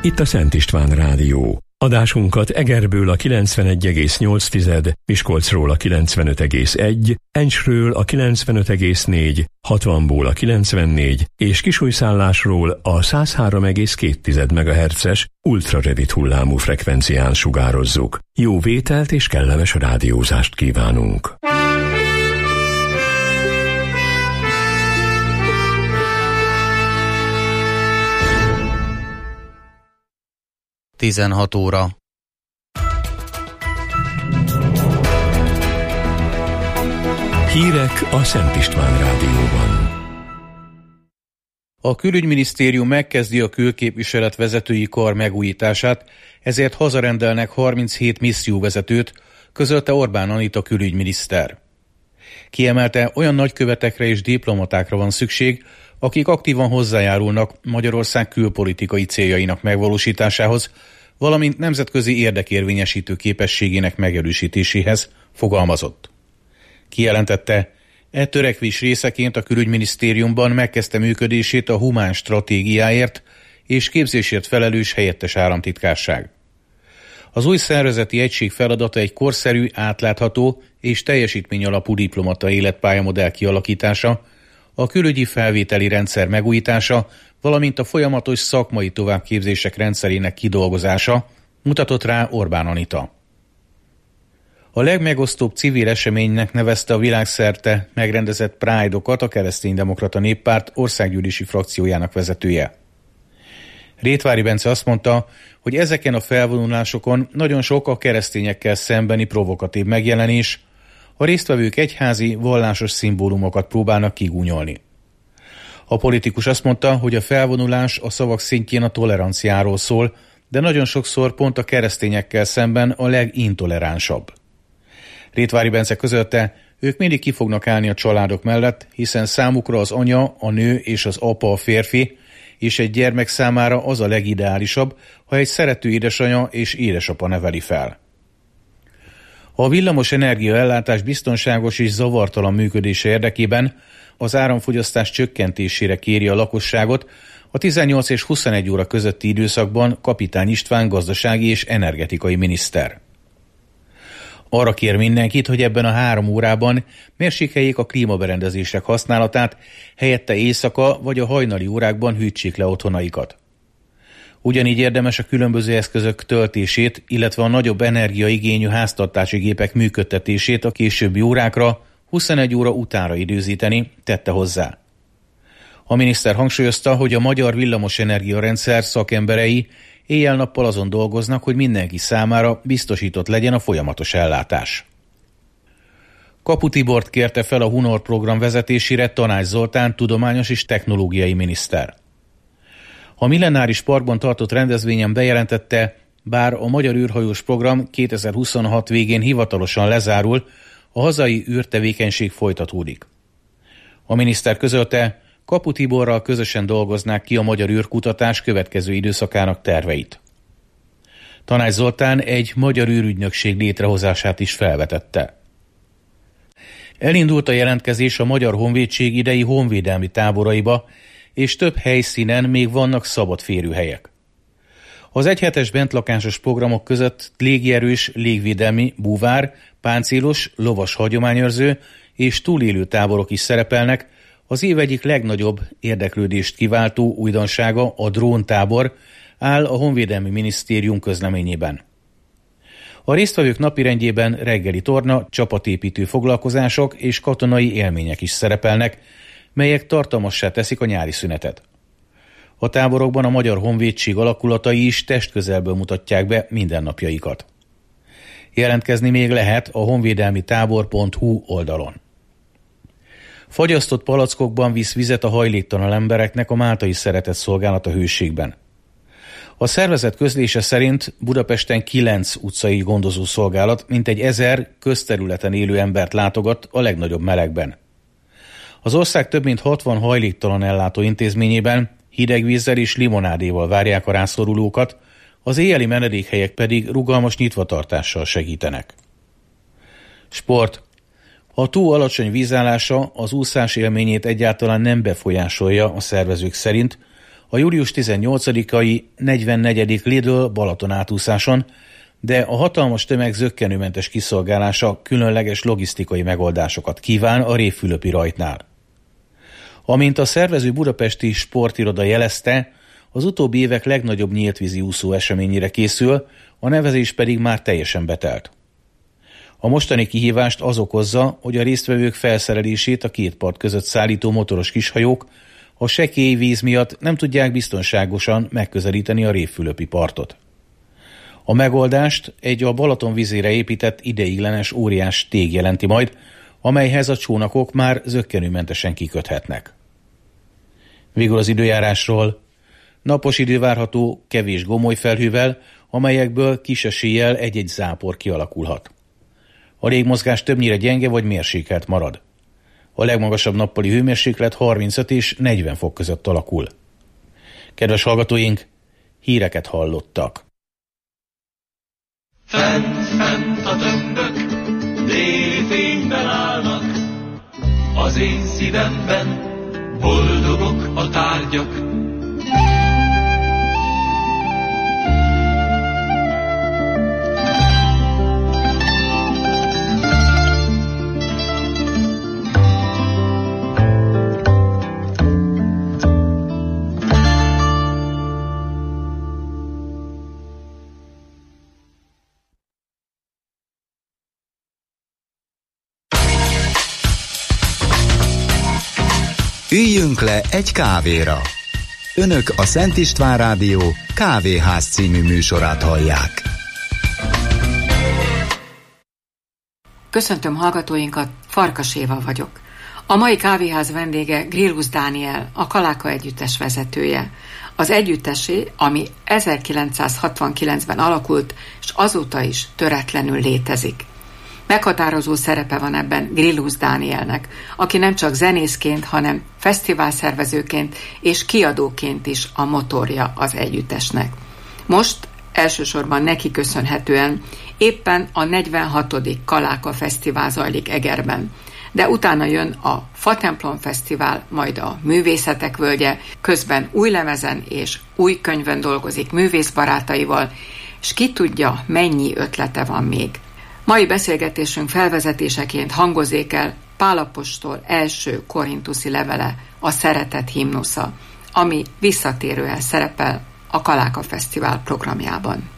itt a Szent István Rádió. Adásunkat Egerből a 91,8, Miskolcról a 95,1, Encsről a 95,4, 60-ból a 94 és Kisújszállásról a 103,2 MHz-es ultrarövid hullámú frekvencián sugározzuk. Jó vételt és kellemes rádiózást kívánunk! Tizenhat óra. Hírek a Szent István Rádióban. A külügyminisztérium megkezdi a külképviselet vezetői kar megújítását, ezért hazarendelnek 37 misszióvezetőt, közölte Orbán Anita külügyminiszter. Kiemelte, olyan nagykövetekre és diplomatákra van szükség, akik aktívan hozzájárulnak Magyarország külpolitikai céljainak megvalósításához, valamint nemzetközi érdekérvényesítő képességének megerősítéséhez, fogalmazott. Kijelentette, törekvés részeként a külügyminisztériumban megkezdte működését a humán stratégiáért és képzésért felelős helyettes államtitkárság. Az új szervezeti egység feladata egy korszerű, átlátható és teljesítményalapú diplomata életpályamodell kialakítása, a külügyi felvételi rendszer megújítása, valamint a folyamatos szakmai továbbképzések rendszerének kidolgozása, mutatott rá Orbán Anita. A legmegosztóbb civil eseménynek nevezte a világszerte megrendezett Pride-okat a Kereszténydemokrata Néppárt országgyűlési frakciójának vezetője. Rétvári Bence azt mondta, hogy ezeken a felvonulásokon nagyon sok a keresztényekkel szembeni provokatív megjelenés, a résztvevők egyházi, vallásos szimbólumokat próbálnak kigúnyolni. A politikus azt mondta, hogy a felvonulás a szavak szintjén a toleranciáról szól, de nagyon sokszor pont a keresztényekkel szemben a legintoleránsabb. Rétvári Bence közölte, ők mindig ki fognak állni a családok mellett, hiszen számukra az anya, a nő és az apa a férfi, és egy gyermek számára az a legideálisabb, ha egy szerető édesanya és édesapa neveli fel. A villamos energiaellátás biztonságos és zavartalan működése érdekében az áramfogyasztás csökkentésére kéri a lakosságot a 18 és 21 óra közötti időszakban Kapitány István gazdasági és energetikai miniszter. Arra kér mindenkit, hogy ebben a 3 órában mérsékeljék a klímaberendezések használatát, helyette éjszaka vagy a hajnali órákban hűtsék le otthonaikat. Ugyanígy érdemes a különböző eszközök töltését, illetve a nagyobb energiaigényű háztartási gépek működtetését a későbbi órákra, 21 óra utánra időzíteni, tette hozzá. A miniszter hangsúlyozta, hogy a magyar villamosenergiarendszer szakemberei éjjel-nappal azon dolgoznak, hogy mindenki számára biztosított legyen a folyamatos ellátás. Kapu Tibort kérte fel a Hunor program vezetésére Tanács Zoltán tudományos és technológiai miniszter. A Millenáris Parkban tartott rendezvényen bejelentette, bár a Magyar űrhajós program 2026 végén hivatalosan lezárul, a hazai űrtevékenység folytatódik. A miniszter közölte, Kapu Tiborral közösen dolgoznák ki a magyar űrkutatás következő időszakának terveit. Tanács Zoltán egy magyar űrügynökség létrehozását is felvetette. Elindult a jelentkezés a Magyar Honvédség idei honvédelmi táboraiba, és több helyszínen még vannak szabad férőhelyek. Az egyhetes bentlakásos programok között légierős, légvédelmi, búvár, páncélos, lovas hagyományőrző és túlélő táborok is szerepelnek, az év egyik legnagyobb érdeklődést kiváltó újdonsága a dróntábor áll a Honvédelmi Minisztérium közleményében. A résztvevők napirendjében reggeli torna, csapatépítő foglalkozások és katonai élmények is szerepelnek, melyek tartalmassá teszik a nyári szünetet. A táborokban a Magyar Honvédség alakulatai is testközelből mutatják be mindennapjaikat. Jelentkezni még lehet a honvédelmitábor.hu oldalon. Fagyasztott palackokban visz vizet a hajléktalan embereknek a Máltai Szeretetszolgálat a Hőségben. A szervezet közlése szerint Budapesten 9 utcai gondozószolgálat mintegy 1000 közterületen élő embert látogat a legnagyobb melegben. Az ország több mint 60 hajléktalan ellátó intézményében hideg vízzel és limonádéval várják a rászorulókat, az éjjeli menedékhelyek pedig rugalmas nyitvatartással segítenek. Sport. A túl alacsony vízállása az úszás élményét egyáltalán nem befolyásolja a szervezők szerint, a július 18-ai 44. Lidl Balaton átúszáson, de a hatalmas tömeg zökkenőmentes kiszolgálása különleges logisztikai megoldásokat kíván a Révfülöpi rajtnál. Amint a szervező budapesti sportiroda jelezte, az utóbbi évek legnagyobb nyíltvízi úszó eseményére készül, a nevezés pedig már teljesen betelt. A mostani kihívást az okozza, hogy a résztvevők felszerelését a két part között szállító motoros kishajók a sekély víz miatt nem tudják biztonságosan megközelíteni a Révfülöpi partot. A megoldást egy a Balaton vízére épített ideiglenes óriás tég jelenti majd, amelyhez a csónakok már zökkenőmentesen kiköthetnek. Végül az időjárásról. Napos idő várható kevés gomolyfelhővel, amelyekből kis eséllyel egy-egy zápor kialakulhat. A légmozgás többnyire gyenge vagy mérsékelt marad. A legmagasabb nappali hőmérséklet 35 és 40 fok között alakul. Kedves hallgatóink, híreket hallottak. Fent a tömbök déli fényben állnak, az én szívemben boldogok a tárgyak. Üljünk le egy kávéra. Önök a Szent István Rádió Kávéház című műsorát hallják. Köszöntöm hallgatóinkat, Farkas Éva vagyok. A mai kávéház vendége Grillus Dániel, a Kaláka együttes vezetője. Az együttesé, ami 1969-ben alakult, és azóta is töretlenül létezik. Meghatározó szerepe van ebben Grillus Dánielnek, aki nem csak zenészként, hanem fesztiválszervezőként és kiadóként is a motorja az együttesnek. Most elsősorban neki köszönhetően éppen a 46. Kaláka Fesztivál zajlik Egerben, de utána jön a Fatemplom Fesztivál, majd a Művészetek Völgye, közben új lemezen és új könyvön dolgozik művészbarátaival, és ki tudja, mennyi ötlete van még. Mai beszélgetésünk felvezetéseként hangozzék el Pál apostol első korintuszi levele, a Szeretet himnusza, ami visszatérően szerepel a Kaláka Fesztivál programjában.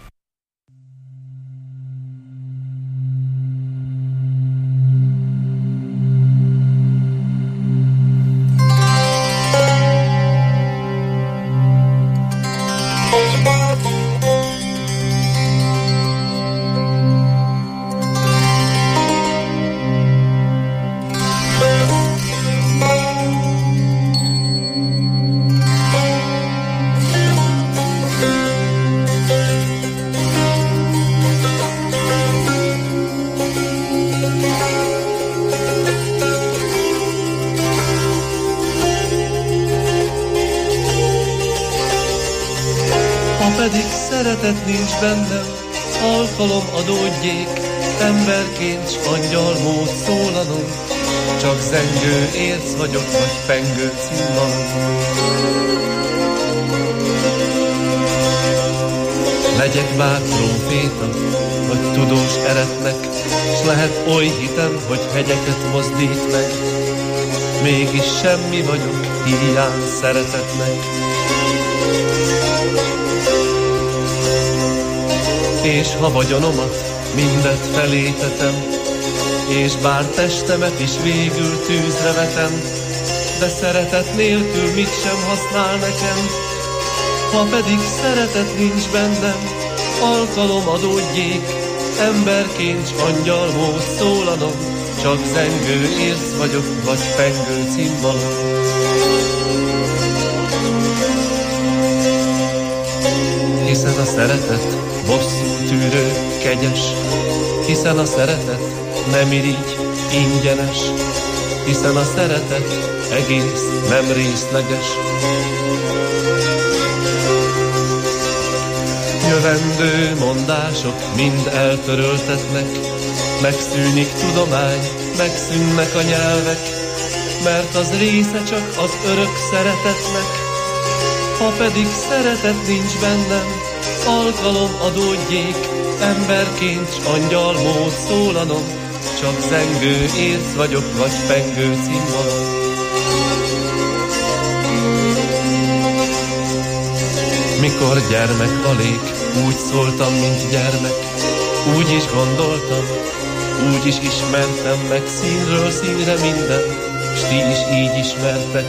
Szeretet nincs bennem, alkalom adódjék, emberként s angyalmód szólanom, csak zengő érc vagyok, vagy pengő cimbalom. Legyek bár tróféta, vagy tudós eretnek, s lehet oly hitem, hogy hegyeket mozdít meg, mégis semmi vagyok, hiány szeretetnek. És ha vagyonomat mindet felétetem, és bár testemet is végül tűzre vetem, de szeretet nélkül mit sem használ nekem. Ha pedig szeretet nincs bennem, alkalom adódjék, emberként s angyalmód szólanom, csak zengő érc vagyok, vagy pengő cimbalom. Hiszen a szeretet bosszú tűrő, kegyes, hiszen a szeretet nem irigy, ingyenes, hiszen a szeretet egész, nem részleges. Jövendő mondások mind eltöröltetnek, megszűnik tudomány, megszűnnek a nyelvek, mert az része csak az örök szeretetnek. Ha pedig szeretet nincs bennem, alkalom adódjék, emberként s angyalmód szólanom, csak zengő érc vagyok, vagy pengő cimbalom. Mikor gyermek alig, úgy szóltam, mint gyermek, úgy is gondoltam, úgy is ismertem meg színről színre minden, s ti is így ismertek.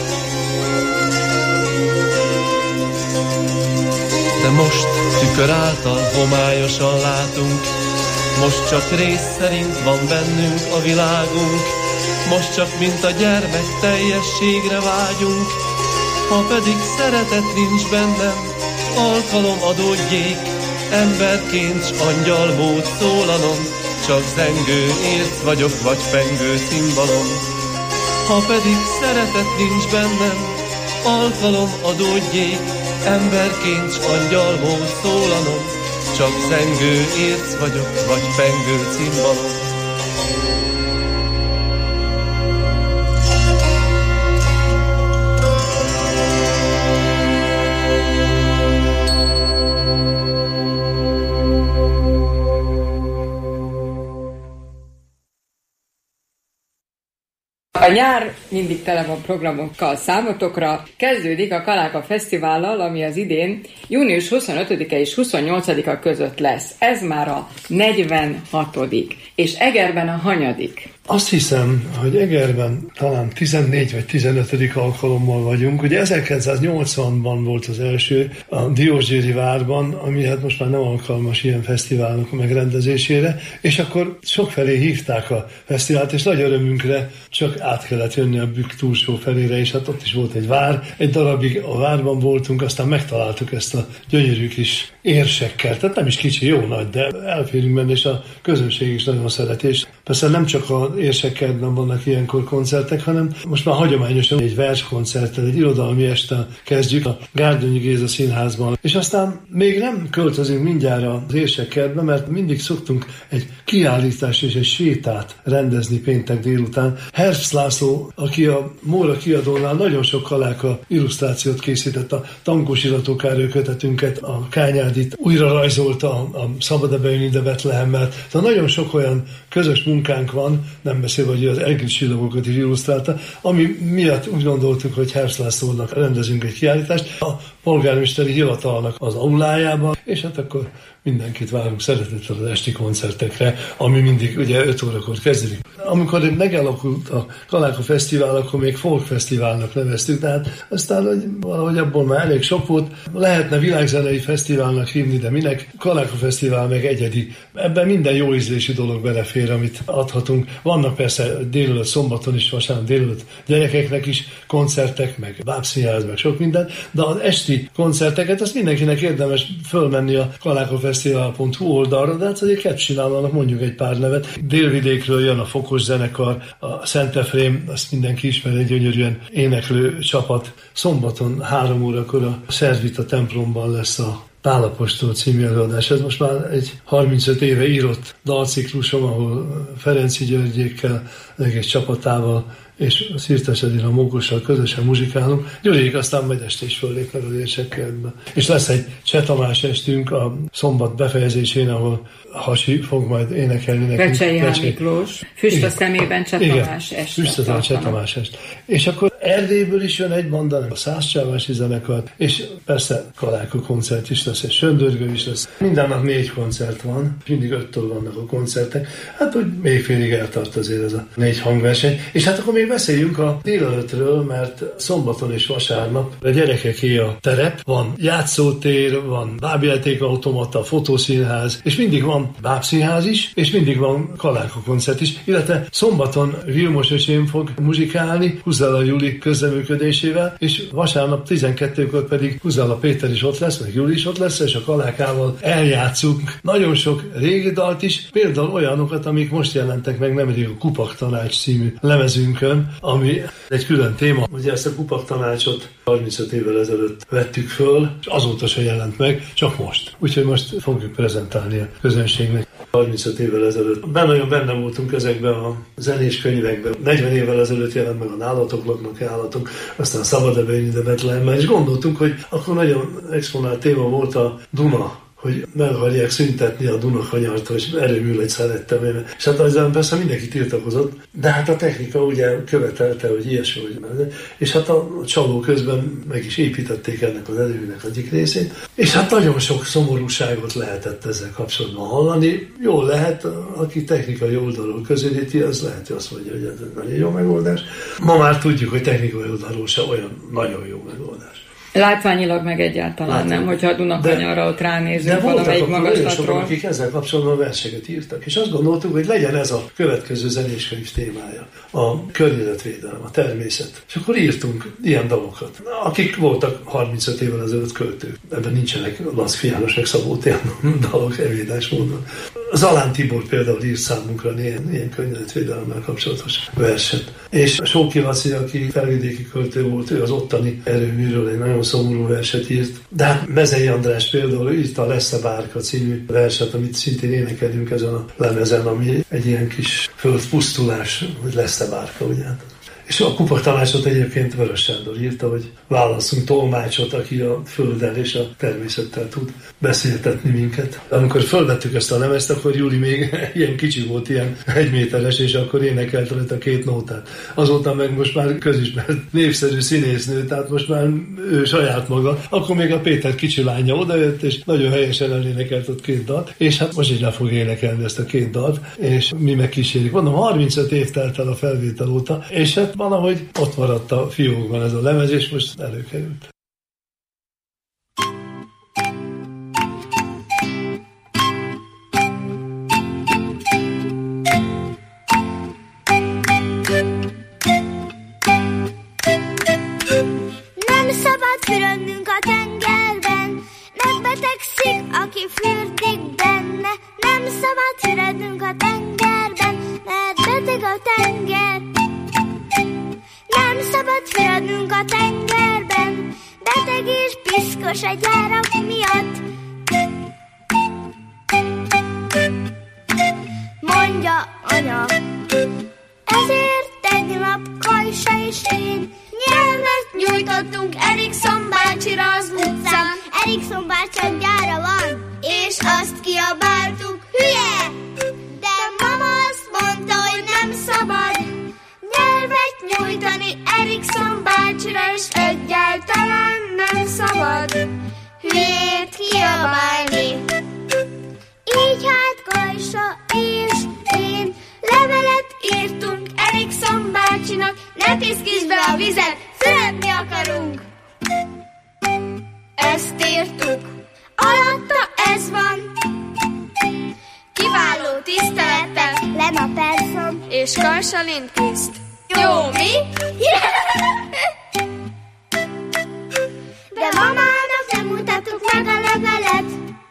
De most tükör által homályosan látunk, most csak rész szerint van bennünk a világunk, most csak mint a gyermek teljességre vágyunk. Ha pedig szeretet nincs bennem, alkalom adódjék, emberként s angyalmód szólanom, csak zengő érc vagyok, vagy pengő cimbalom. Ha pedig szeretet nincs bennem, alkalom adódjék, emberként s angyalmód szólanom, csak zengő érc vagyok, vagy pengő cimbalom. A nyár mindig tele van programokkal számotokra. Kezdődik a Kaláka Fesztivállal, ami az idén június 25-e és 28-a között lesz. Ez már a 46. és Egerben a hanyadik? Azt hiszem, hogy Egerben talán 14 vagy 15. alkalommal vagyunk. Ugye 1980-ban volt az első a Diósgyőri várban, ami hát most már nem alkalmas ilyen fesztiválnak a megrendezésére, és akkor sokfelé hívták a fesztivált, és nagy örömünkre csak át kellett jönni a Bükk túlsó felére, és hát ott is volt egy vár. Egy darabig a várban voltunk, aztán megtaláltuk ezt a gyönyörű kis érsekkel. Tehát nem is kicsi, jó nagy, de elférünk benne, és a közönség is nagyon szereti. És persze nem csak az érsekkertben vannak ilyenkor koncertek, hanem most már hagyományosan egy verskoncerttel, egy irodalmi este kezdjük a Gárdonyi Géza Színházban. És aztán még nem költözünk mindjárt az érsekkertbe, mert mindig szoktunk egy kiállítás és egy sétát rendezni péntek délután. Herbst László, aki a Móra kiadónál nagyon sok Kaláka illusztrációt készített, a Tankós Iratókároly kötetünket, a Kányádit újra rajzolta, a Szabad-e bejönni ide Betlehemmel. Tehát nagyon sok olyan közös munkánk van, nem beszélve, hogy az Egri csillagokat is illusztrálta, ami miatt úgy gondoltuk, hogy Herbst Lászlónak rendezünk egy kiállítást a polgármesteri hivatalnak az aulájában, és hát akkor mindenkit várunk szeretettel az esti koncertekre, ami mindig ugye 5 órakor kezdődik. Amikor megalakult a Kaláka Fesztivál, akkor még Folk Fesztiválnak neveztük, tehát aztán hogy valahogy abból már elég sok volt. Lehetne világzenei fesztiválnak hívni, de minek? Kaláka Fesztivál meg egyedi. Ebben minden jó ízlésű dolog belefér, amit adhatunk. Vannak persze délelőtt, szombaton is, vasárnap délelőtt gyerekeknek is koncertek, meg bábszínház, meg sok minden, de az esti koncerteket, azt mindenkinek érdemes fölmenni a kalákafesztivál.hu oldalra, de hát azért csinálnak, mondjuk egy pár nevet. Délvidékről jön a Fokos zenekar, a Szent Efrém, azt mindenki ismer, egy gyönyörűen éneklő csapat. Szombaton 3 órakor a Szervita templomban lesz a Pál apostol című előadás. Ez most már egy 35 éve írott dalciklusom, ahol Ferenczy Györgyékkel, egész csapatával és Szirtes Edina Mókossal közösen muzsikálunk. Gyuriék aztán majd este is föllépnek az érsekkertbe. És lesz egy Cseh Tamás estünk a szombat befejezésén, ahol Hasi fog majd énekelni nekünk. Becsei Miklós, Füst a szemében Cseh Tamás est. Füst a Cseh Tamás est. És akkor Erdélyből is jön egy banda, a Szászcsávási zenekar, és persze Kaláka koncert is lesz, és Söndörgő is lesz. Minden nap 4 koncert van, mindig 5-től vannak a koncertek. Hát úgy még félig eltart azért ez a 4 hangverseny. És hát akkor még beszéljünk a délelőttről, mert szombaton és vasárnap a gyerekeké a terep, van játszótér, van bábjátékautomata, fotószínház, és mindig van bábszínház is, és mindig van Kaláka koncert is, illetve szombaton Vilmos öcsém fog muzsikálni, Huzala Juli közreműködésével, és vasárnap 12-kor pedig Huzala Péter is ott lesz, meg Juli is ott lesz, és a Kalákával eljátszunk nagyon sok régi dalt is, például olyanokat, amik most jelentek meg nemrég a Kupak Tanács című lemezünkön, ami egy külön téma. Ugye ezt a Kupak Tanácsot 35 évvel ezelőtt vettük föl, és azóta se jelent meg, csak most. Úgyhogy most fogjuk prezentálni a közönségnek. 35 évvel ezelőtt nagyon benne voltunk ezekben a zenés könyvekben. 40 évvel ezelőtt jelent meg a Nálatok laknak vannak-e állatok, aztán szabad-e bejönni ide Betlehembe, és gondoltunk, hogy akkor nagyon exponált téma volt a Duna, hogy meg akarják szüntetni a Dunakanyart, hogy erőmű egy szerettem én. És hát ezzel persze mindenki tiltakozott, de hát a technika ugye követelte, hogy ilyesmi, és hát a csaló közben meg is építették ennek az erőműnek egyik részét, és hát nagyon sok szomorúságot lehetett ezzel kapcsolatban hallani. Jól lehet, aki technikai oldalról közelíti, az lehet, hogy azt mondja, hogy ez egy nagyon jó megoldás. Ma már tudjuk, hogy technikai oldalról se olyan nagyon jó megoldás. Látványilag meg egyáltalán nem, hogyha a Dunakanyarra ott ránézünk valamelyik magaslatról. De akik ezzel kapcsolatban versenyeket írtak, és azt gondoltuk, hogy legyen ez a következő zenéskönyv témája. A környezetvédelem, a természet. És akkor írtunk ilyen dalokat. Akik voltak 35 évvel ezelőtt költők. Ebben nincsenek Laszk János meg Szabó Térman dalok evidens módon. Zalán Tibor például írt számunkra ilyen környezetvédelemmel kapcsolatos verset. És Sóki Laci, aki felvidéki költő volt, ő az ottani erőműről egy nagyon szomorú verset írt. De hát Mezei András például írta a Lesz-e bárka című verset, amit szintén énekelünk ezen a lemezen, ami egy ilyen kis földpusztulás, hogy Lesz-e bárka, ugye? És a Kupak Tanácsot egyébként Vörös Sándor írta, hogy válasszunk tolmácsot, aki a földdel és a természettel tud beszéltetni minket. Amikor fölvettük ezt a lemezt, akkor Júli még ilyen kicsi volt, ilyen 1 méteres, és akkor énekelt rajta 2 nótát. Azóta meg most már közismert népszerű színésznő, tehát most már ő saját maga. Akkor még a Péter kicsi lánya odajött, és nagyon helyesen elénekelt ott 2 dalt, és hát most is le fog énekelni ezt a 2 dalt, és mi megkísérjük. Mondom, 35 év telt el a felvétel óta, és hát valahogy ott maradt a fiókban ez a lemez, és most előkerült. Nem szabad fürödnünk a tengerben, megbetegszik, aki fürdik benne. Nem szabad fürödnünk a tengerben, mert beteg a tenger. Nem szabad fürödnünk a tengerben, beteg és piszkos a gyárak miatt. Mondja anya, ezért tegnap Kajsa és én nyelvet nyújtottunk Erikson bácsira az utcán. Erikson bácsi a gyára van, és azt kiabáltuk, hülye! De mama azt mondta, hogy nem szabad nyelvet nyújtani Erikson bácsira, és egyáltalán nem szabad hülyét kiabálni. Így hát Kajsa és én levelet írtunk Erikson bácsinak, ne tisztítsd be a vizet, fürödni akarunk. Ezt írtuk, alatta ez van. Kiváló tisztelettel Lena Persson és Kajsa Lindqvist. Jó, mi? De mamának nem mutattuk meg a levelet.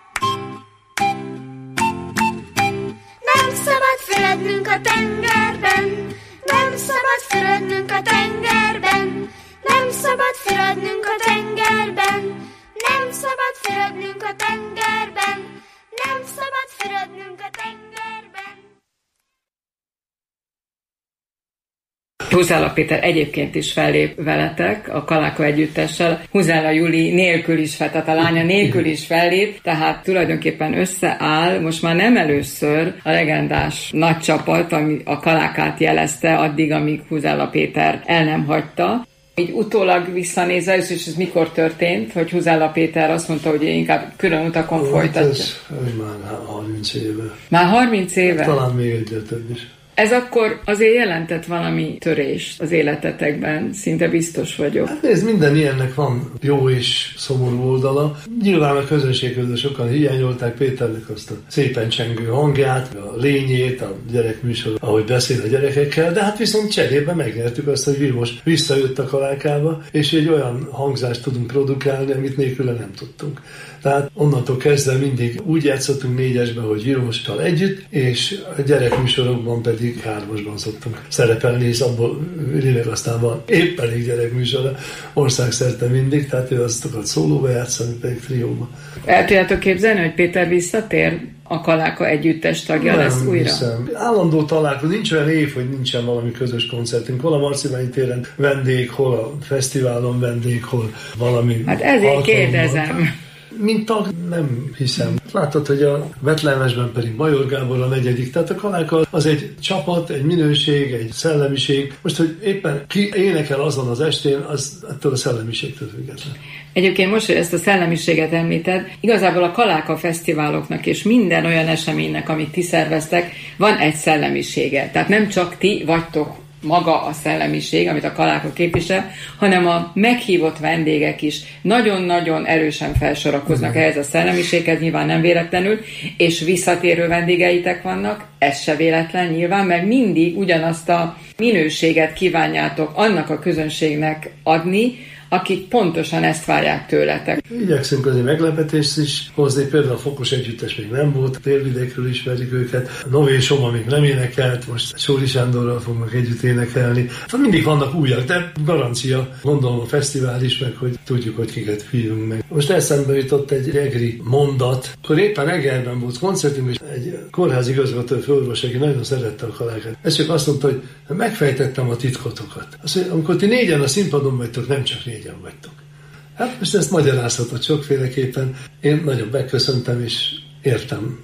Nem szabad fürödnünk a tengerben, nem szabad fürödnünk a tengerben, nem szabad fürödnünk a tengerben, nem szabad fürödnünk a tengerben, nem szabad fürödnünk a tengerben. Huzála Péter egyébként is fellép veletek a Kaláka együttessel, Huzála Júli nélkül is fel, tehát a lánya nélkül is fellép, tehát tulajdonképpen összeáll, most már nem először a legendás nagy csapat, ami a Kalákát jelezte addig, amíg Huzála Péter el nem hagyta. Így utólag visszanézve, és ez mikor történt, hogy Huzála Péter azt mondta, hogy inkább külön utakon folytatja? Ez már 30 éve. Már 30 éve? Talán még egyre több is. Ez akkor azért jelentett valami törést az életetekben, szinte biztos vagyok. Hát nézd, minden ilyennek van jó és szomorú oldala. Nyilván a közönség közül sokan hiányolták Péternek azt a szépen csengő hangját, a lényét, a gyerekműsor, ahogy beszél a gyerekekkel, de hát viszont cserében megnyertük azt, hogy Vilmos visszajött a Kalákába, és egy olyan hangzást tudunk produkálni, amit nélküle nem tudtunk. Tehát onnantól kezdve mindig úgy játszottunk 4-esben, hogy Vilmossal együtt, és a gyerekműsorokban pedig 3-asban szoktunk szerepelni, és abból Linek aztán van épp elég gyerekműsora országszerte mindig, tehát ő azt akart szólóba játszani, pedig trióba. El tudjátok képzelni, hogy Péter visszatér a Kaláka együttes tagja lesz újra? Hiszem. Állandó találkozó, nincs olyan év, hogy nincsen valami közös koncertünk. Hol a Marcibányi téren vendég, hol a fesztiválon vendég, hol valami. Hát ezért kérdezem. Mint tag nem hiszem. Látod, hogy a Betlemesben pedig Bajor Gábor a 4. Tehát a Kaláka az egy csapat, egy minőség, egy szellemiség. Most, hogy éppen ki énekel azon az estén, az ettől a szellemiségtől független. Egyébként most, hogy ezt a szellemiséget említed, igazából a Kaláka fesztiváloknak és minden olyan eseménynek, amit ti szerveztek, van egy szellemisége. Tehát nem csak ti vagytok maga a szellemiség, amit a Kaláka képvisel, hanem a meghívott vendégek is nagyon-nagyon erősen felsorakoznak ehhez a szellemiséghez, nyilván nem véletlenül, és visszatérő vendégeitek vannak, ez se véletlen nyilván, mert mindig ugyanazt a minőséget kívánjátok annak a közönségnek adni, akik pontosan ezt várják tőletek. Igyekszünk azért meglepetést is hozni, például a Fokos együttes még nem volt, Térvidékről ismerik őket, Nové Soma még nem énekelt, most Sóri Sándorral fognak együtt énekelni. Mindig vannak újak, de garancia, gondolom a fesztivál is, meg hogy tudjuk, hogy kiket hívunk meg. Most eszembe jutott egy egri mondat, akkor éppen Egerben volt koncertünk, és egy kórházi igazgató főorvos, aki nagyon szerette a Kalákát. Ez csak azt mondta, hogy megfejtettem a titkotokat. Azt mondja, amikor ti 4-en a színpadon vagytok, nem csak 4-en vagytok. Hát most ezt magyarázhatott sokféleképpen. Én nagyon megköszöntem és értem.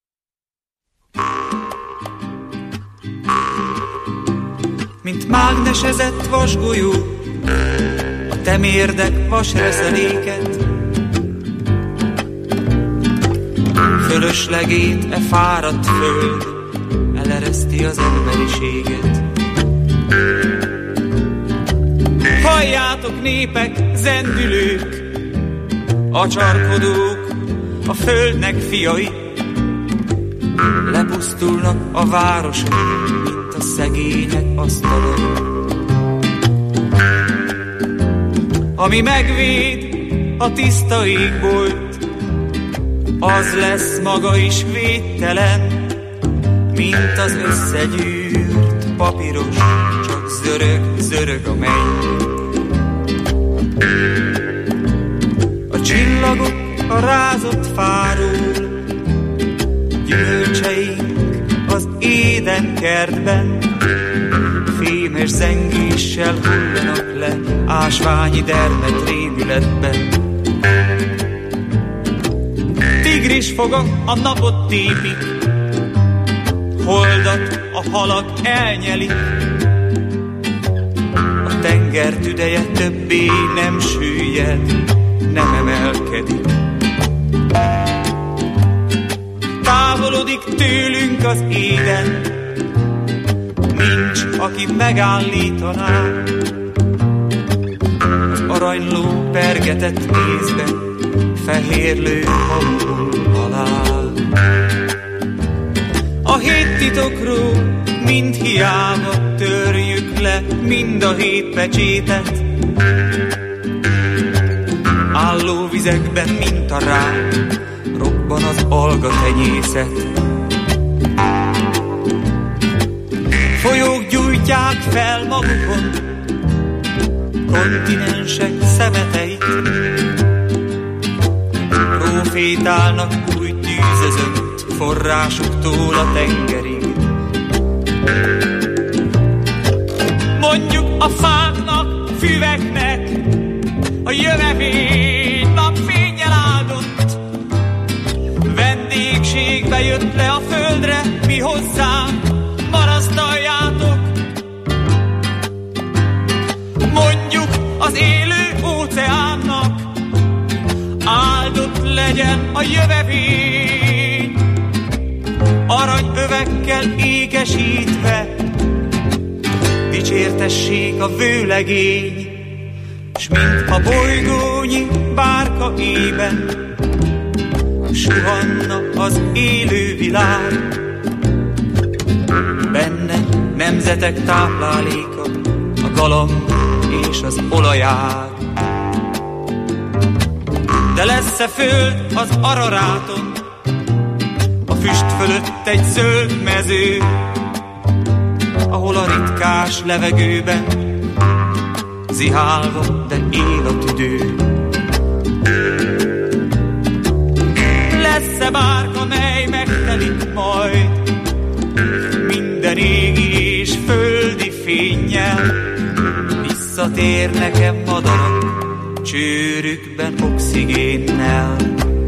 Mint mágnesezett vasgolyó, a temérdek vasreszeléket, fölöslegét e fáradt föld elereszti az emberiséget. Halljátok népek, zendülők, acsarkodók, a földnek fiai, lepusztulnak a városok, mint a szegények asztalok. Ami megvéd a tiszta égbolt, az lesz maga is védtelen, mint az összegyűrt papíros, csak zörög a menny. A csillagok a rázott fáról, gyümölcseink az Éden kertben, fémes zengéssel hullanak le ásványi dermet rémületben. Tigris foga a napot tépik, holdat a halak elnyelik, a tenger tüdeje többé nem süllyed, nem emelkedik. Távolodik tőlünk az Éden, nincs, aki megállítaná. Az aranyló pergetett mézbe, fehérlő hamul halál. A 7 titokról mind hiába törjük le mind a 7 pecsétet. Álló vizekben, mint a rák, robban az algatenyészet. Folyók gyújtják fel magukon kontinensek szemeteit, profétálnak új tűzözött forrásoktól a tengerig. Mondjuk a fáknak, füveknek, a jövevény napfénnyel áldott, vendégségbe jött le a földre, mi hozzánk marasztaljátok. Mondjuk az élő óceánnak, áldott legyen a jövevény, aranyövekkel ékesítve, dicsértessék a vőlegény, s mint a bolygónyi bárka ében, suhanna az élő világ, benne nemzetek tápláléka, a galamb és az olajág. De lesz-e föld az Araráton, a füst fölött egy zöld mező, ahol a ritkás levegőben zihálva, de él a tüdő. Lesz-e bárka, mely meg telik majd, minden égi és földi fénnyel. Visszatér nekem madarak, csőrükben oxigénnel.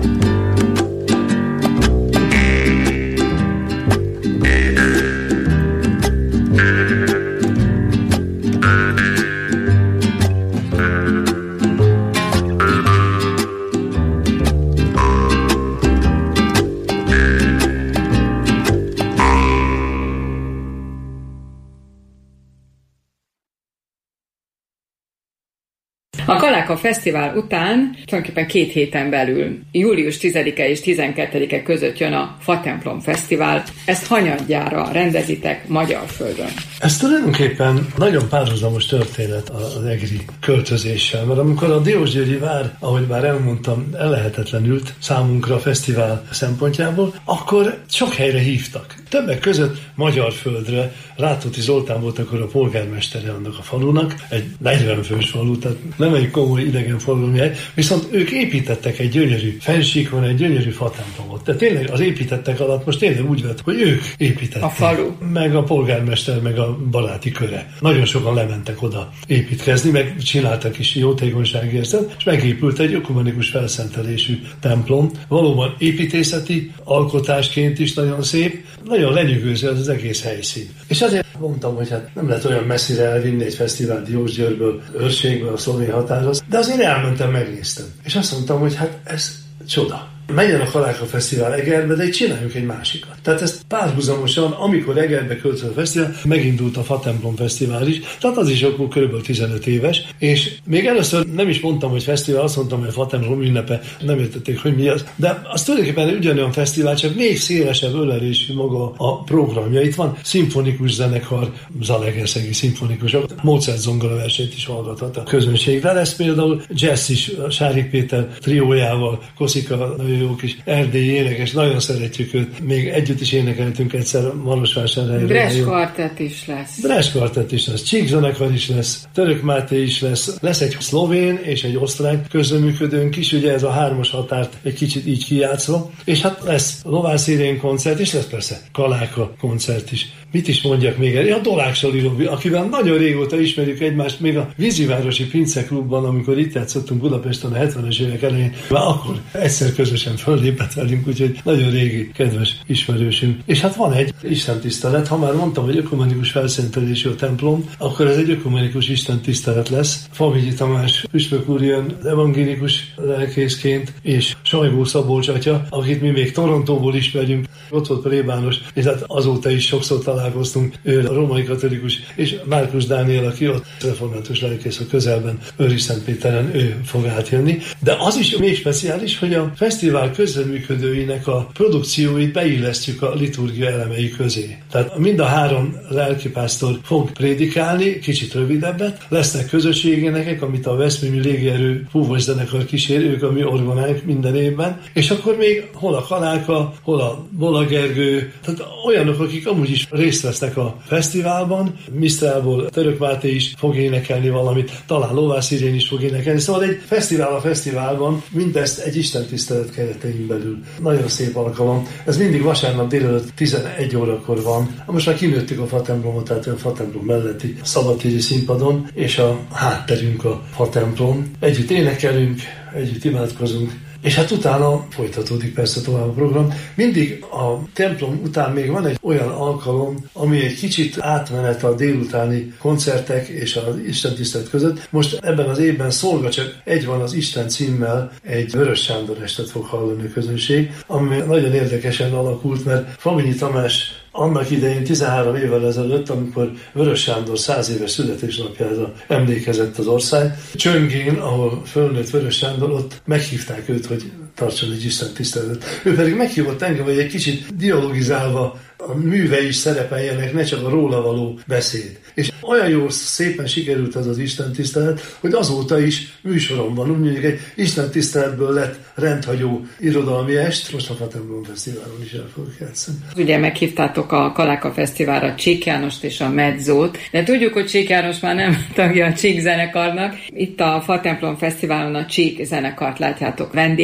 A Kaláka Fesztivál után tulajdonképpen 2 héten belül, július 10-e és 12-e között jön a Fatemplom Fesztivál. Ezt hanyadjára rendezitek Magyarföldön. Ez tulajdonképpen nagyon párhuzamos történet az egri költözéssel, mert amikor a Diósgyőri vár, ahogy már elmondtam, ellehetetlenült számunkra a fesztivál szempontjából, akkor sok helyre hívtak. Többek között Magyarföldre. Rátóti Zoltán volt akkor a polgármestere annak a falunak, egy 40 fős falu, tehát nem egy komoly idegenforgalmi hely, viszont ők építettek egy gyönyörű fensíkon, egy gyönyörű fatemplomot. Tehát tényleg az építettek alatt most tényleg úgy vett, hogy ők építették. A falu. Meg a polgármester, meg a baráti köre. Nagyon sokan lementek oda építkezni, meg csináltak is jótékonysági érzet, és megépült egy ökumenikus felszentelésű templom. Valóban építészeti alkotásként is nagyon szép, nagyon lenyűgöző az egész helyszín. És azért mondtam, hogy hát nem lehet olyan messzire elvinni egy fesztivál Diósgyőrből, Őrségből, a szlovén határhoz, de azért elmentem, megnéztem. És azt mondtam, hogy hát ez csoda. Menjen a Kaláka Fesztivál Egerbe, de így csináljunk egy másikat. Tehát ezt párhuzamosan, amikor Egerbe költözött a fesztivál, megindult a Fatemplom Fesztivál is, tehát az is akkor kb. 15 éves, és még először nem is mondtam, hogy fesztivál, azt mondtam, hogy a Fatemplom ünnepe, nem értették, hogy mi az, de az tulajdonképpen ugyanolyan fesztivál, csak még szélesebb ölelésű maga a programja. Itt van szimfonikus zenekar, zalaegerszegi szimfonikusok, Mozart zongoraversenyt is hallgathat a közönségre. Lesz például jazz is, Sárik Péter triójával, Koszika, jó kis erdélyi énekes, nagyon szeretjük őt. Még együtt is énekeltünk egyszer Marosvásárhelyre. Bress Quartet is lesz. Bress Quartet is lesz, Csík zenekar is lesz, Török Máté is lesz, lesz egy szlovén és egy osztrák közreműködőnk is, ugye ez a 3-as határt egy kicsit így kijátszva, és hát lesz Lovász Irén koncert, és lesz persze Kaláka koncert is. Mit is mondjak még el? A Dolák Sali Robi, akivel nagyon régóta ismerjük egymást, még a Vízivárosi Pince Klubban, amikor itt játszottunk Budapesten a 70-es évek elején, már akkor egyszer közösen föllépett velünk, úgyhogy nagyon régi, kedves ismerősünk. És hát van egy istentisztelet, ha már mondtam, hogy ökumenikus felszentelésű a templom, akkor ez egy ökumenikus istentisztelet lesz. Famigyi Tamás püspök úr jön evangélikus lelkészként, és Sajgó Szabolcs atya, akit mi még Torontóból ismerjünk, ott volt plébános, és hát azóta is sokszor találkoztunk, ő a római katolikus, és Márkus Dániel, aki ott református lelkész a közelben, Őriszentpéteren, ő fog átjönni. De az is még speciális, hogy a fesztivál közreműködőinek a produkcióit beillesztjük a liturgia elemei közé. Tehát mind a 3 lelkipásztor fog prédikálni, kicsit rövidebbet, lesznek közösségénekek, amit a Veszprémi Légierő fúvós zenekar kísér, ők a mi orgonánk minden évben, és akkor még hol a Kaláka, hol a Bola Gergő, tehát olyanok, akik amúgy is részt vesznek a fesztiválban, Misztrából Török Máté is fog énekelni valamit, talán Lovász Irén is fog énekelni, szóval egy fesztivál a fesztiválban, mindezt egy istentisztelet keretein belül. Nagyon szép alkalom. Ez mindig vasárnap délelőtt 11 órakor van. Most már kinőttük a Fatemplomot, tehát a Fatemplom melletti szabadtéri színpadon, és a hátterünk a Fatemplom. Együtt énekelünk, együtt imádkozunk, és hát utána folytatódik persze tovább a program. Mindig a templom után még van egy olyan alkalom, ami egy kicsit átmenet a délutáni koncertek és az istentisztelet között. Most ebben az évben Szolga csak egy van az Isten címmel, egy Vörös Sándor estet fog hallani a közönség, ami nagyon érdekesen alakult, mert Famigyi Tamás annak idején 13 évvel ezelőtt, amikor Vörös Sándor 100 éves születésnapjára emlékezett az ország, Csöngén, ahol fölnőtt Vörös Sándor, ott meghívták őt, hogy tartson egy istentiszteletet. Ő pedig meghívott engem, hogy egy kicsit dialogizálva a műve is szerepeljenek, ne csak a róla való beszéd. És olyan jól szépen sikerült az az istentisztelet, hogy azóta is műsoromban, úgy mondjuk egy istentiszteletből lett rendhagyó irodalmi est, most a Fatemplom Fesztiválon is el fogok játszani. Ugye meghívtátok a Kaláka Fesztiválra Csík Jánost és a Medzót, de tudjuk, hogy Csík János már nem tagja a Csík zenekarnak. Itt a Fatemplom Fesztiválon a Csík zenekart látjátok vendégül,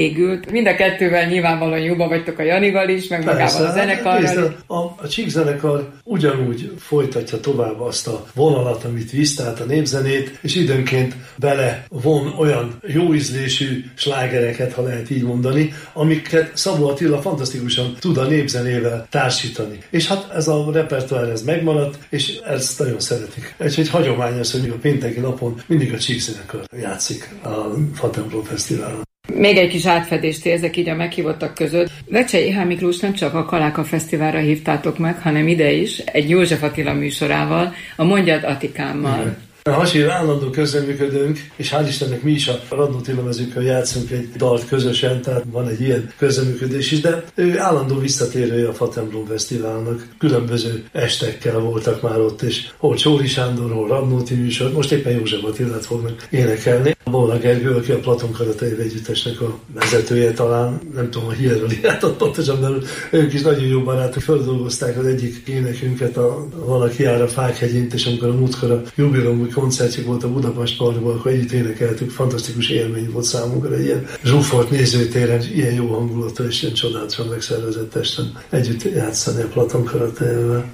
ők mind a kettővel nyilvánvalóan jobban vagytok a Janival is, meg magával a zenekarral. A Csík zenekar ugyanúgy folytatja tovább azt a vonalat, amit visz, tehát a népzenét, és időnként bele von olyan jó ízlésű slágereket, ha lehet így mondani, amiket Szabó Attila fantasztikusan tud a népzenével társítani. És hát ez a repertoár ez megmaradt, és ezt nagyon szeretik. Egy hagyomány az, hogy a pénteki napon mindig a Csík zenekar játszik a Fatemplom Fesztiválon. Még egy kis átfedést érzek így a meghívottak között. Vecsei H. Miklós nem csak a Kaláka Fesztiválra hívtátok meg, hanem ide is, egy József Attila műsorával, a Mondjad Atikámmal. Igen. A Hasi állandó közreműködőnk, és hál' Istennek mi is a Radnóti lemezükön játszunk egy dalt közösen, tehát van egy ilyen közreműködés is, de ő állandó visszatérője a Fatemplom Fesztiválnak. Különböző estekkel voltak már ott, és hol Csóri Sándor, hol Radnóti műsor, most éppen József Attilát fognak énekelni. Bóla Gergő, aki a Platon Karatai együttesnek a vezetője, talán nem tudom a hierarchiát pontosan, de ők is nagyon jó barátok, feldolgozták az egyik énekünket, Valaki jár a Fákhegyint, és amikor a múltkor a jubileumi koncertjük volt a Budapest Parkban, akkor együtt énekeltük, fantasztikus élmény volt számunkra, egy ilyen zsúfolt nézőtéren, ilyen jó hangulattal és ilyen csodálatosan megszervezett testen együtt játszani a Platon Karataival.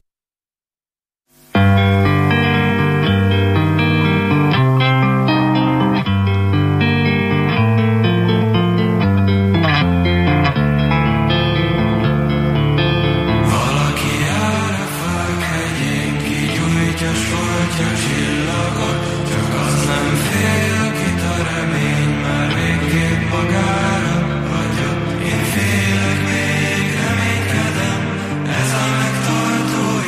Én félek, még reménykedem, ez a megtartó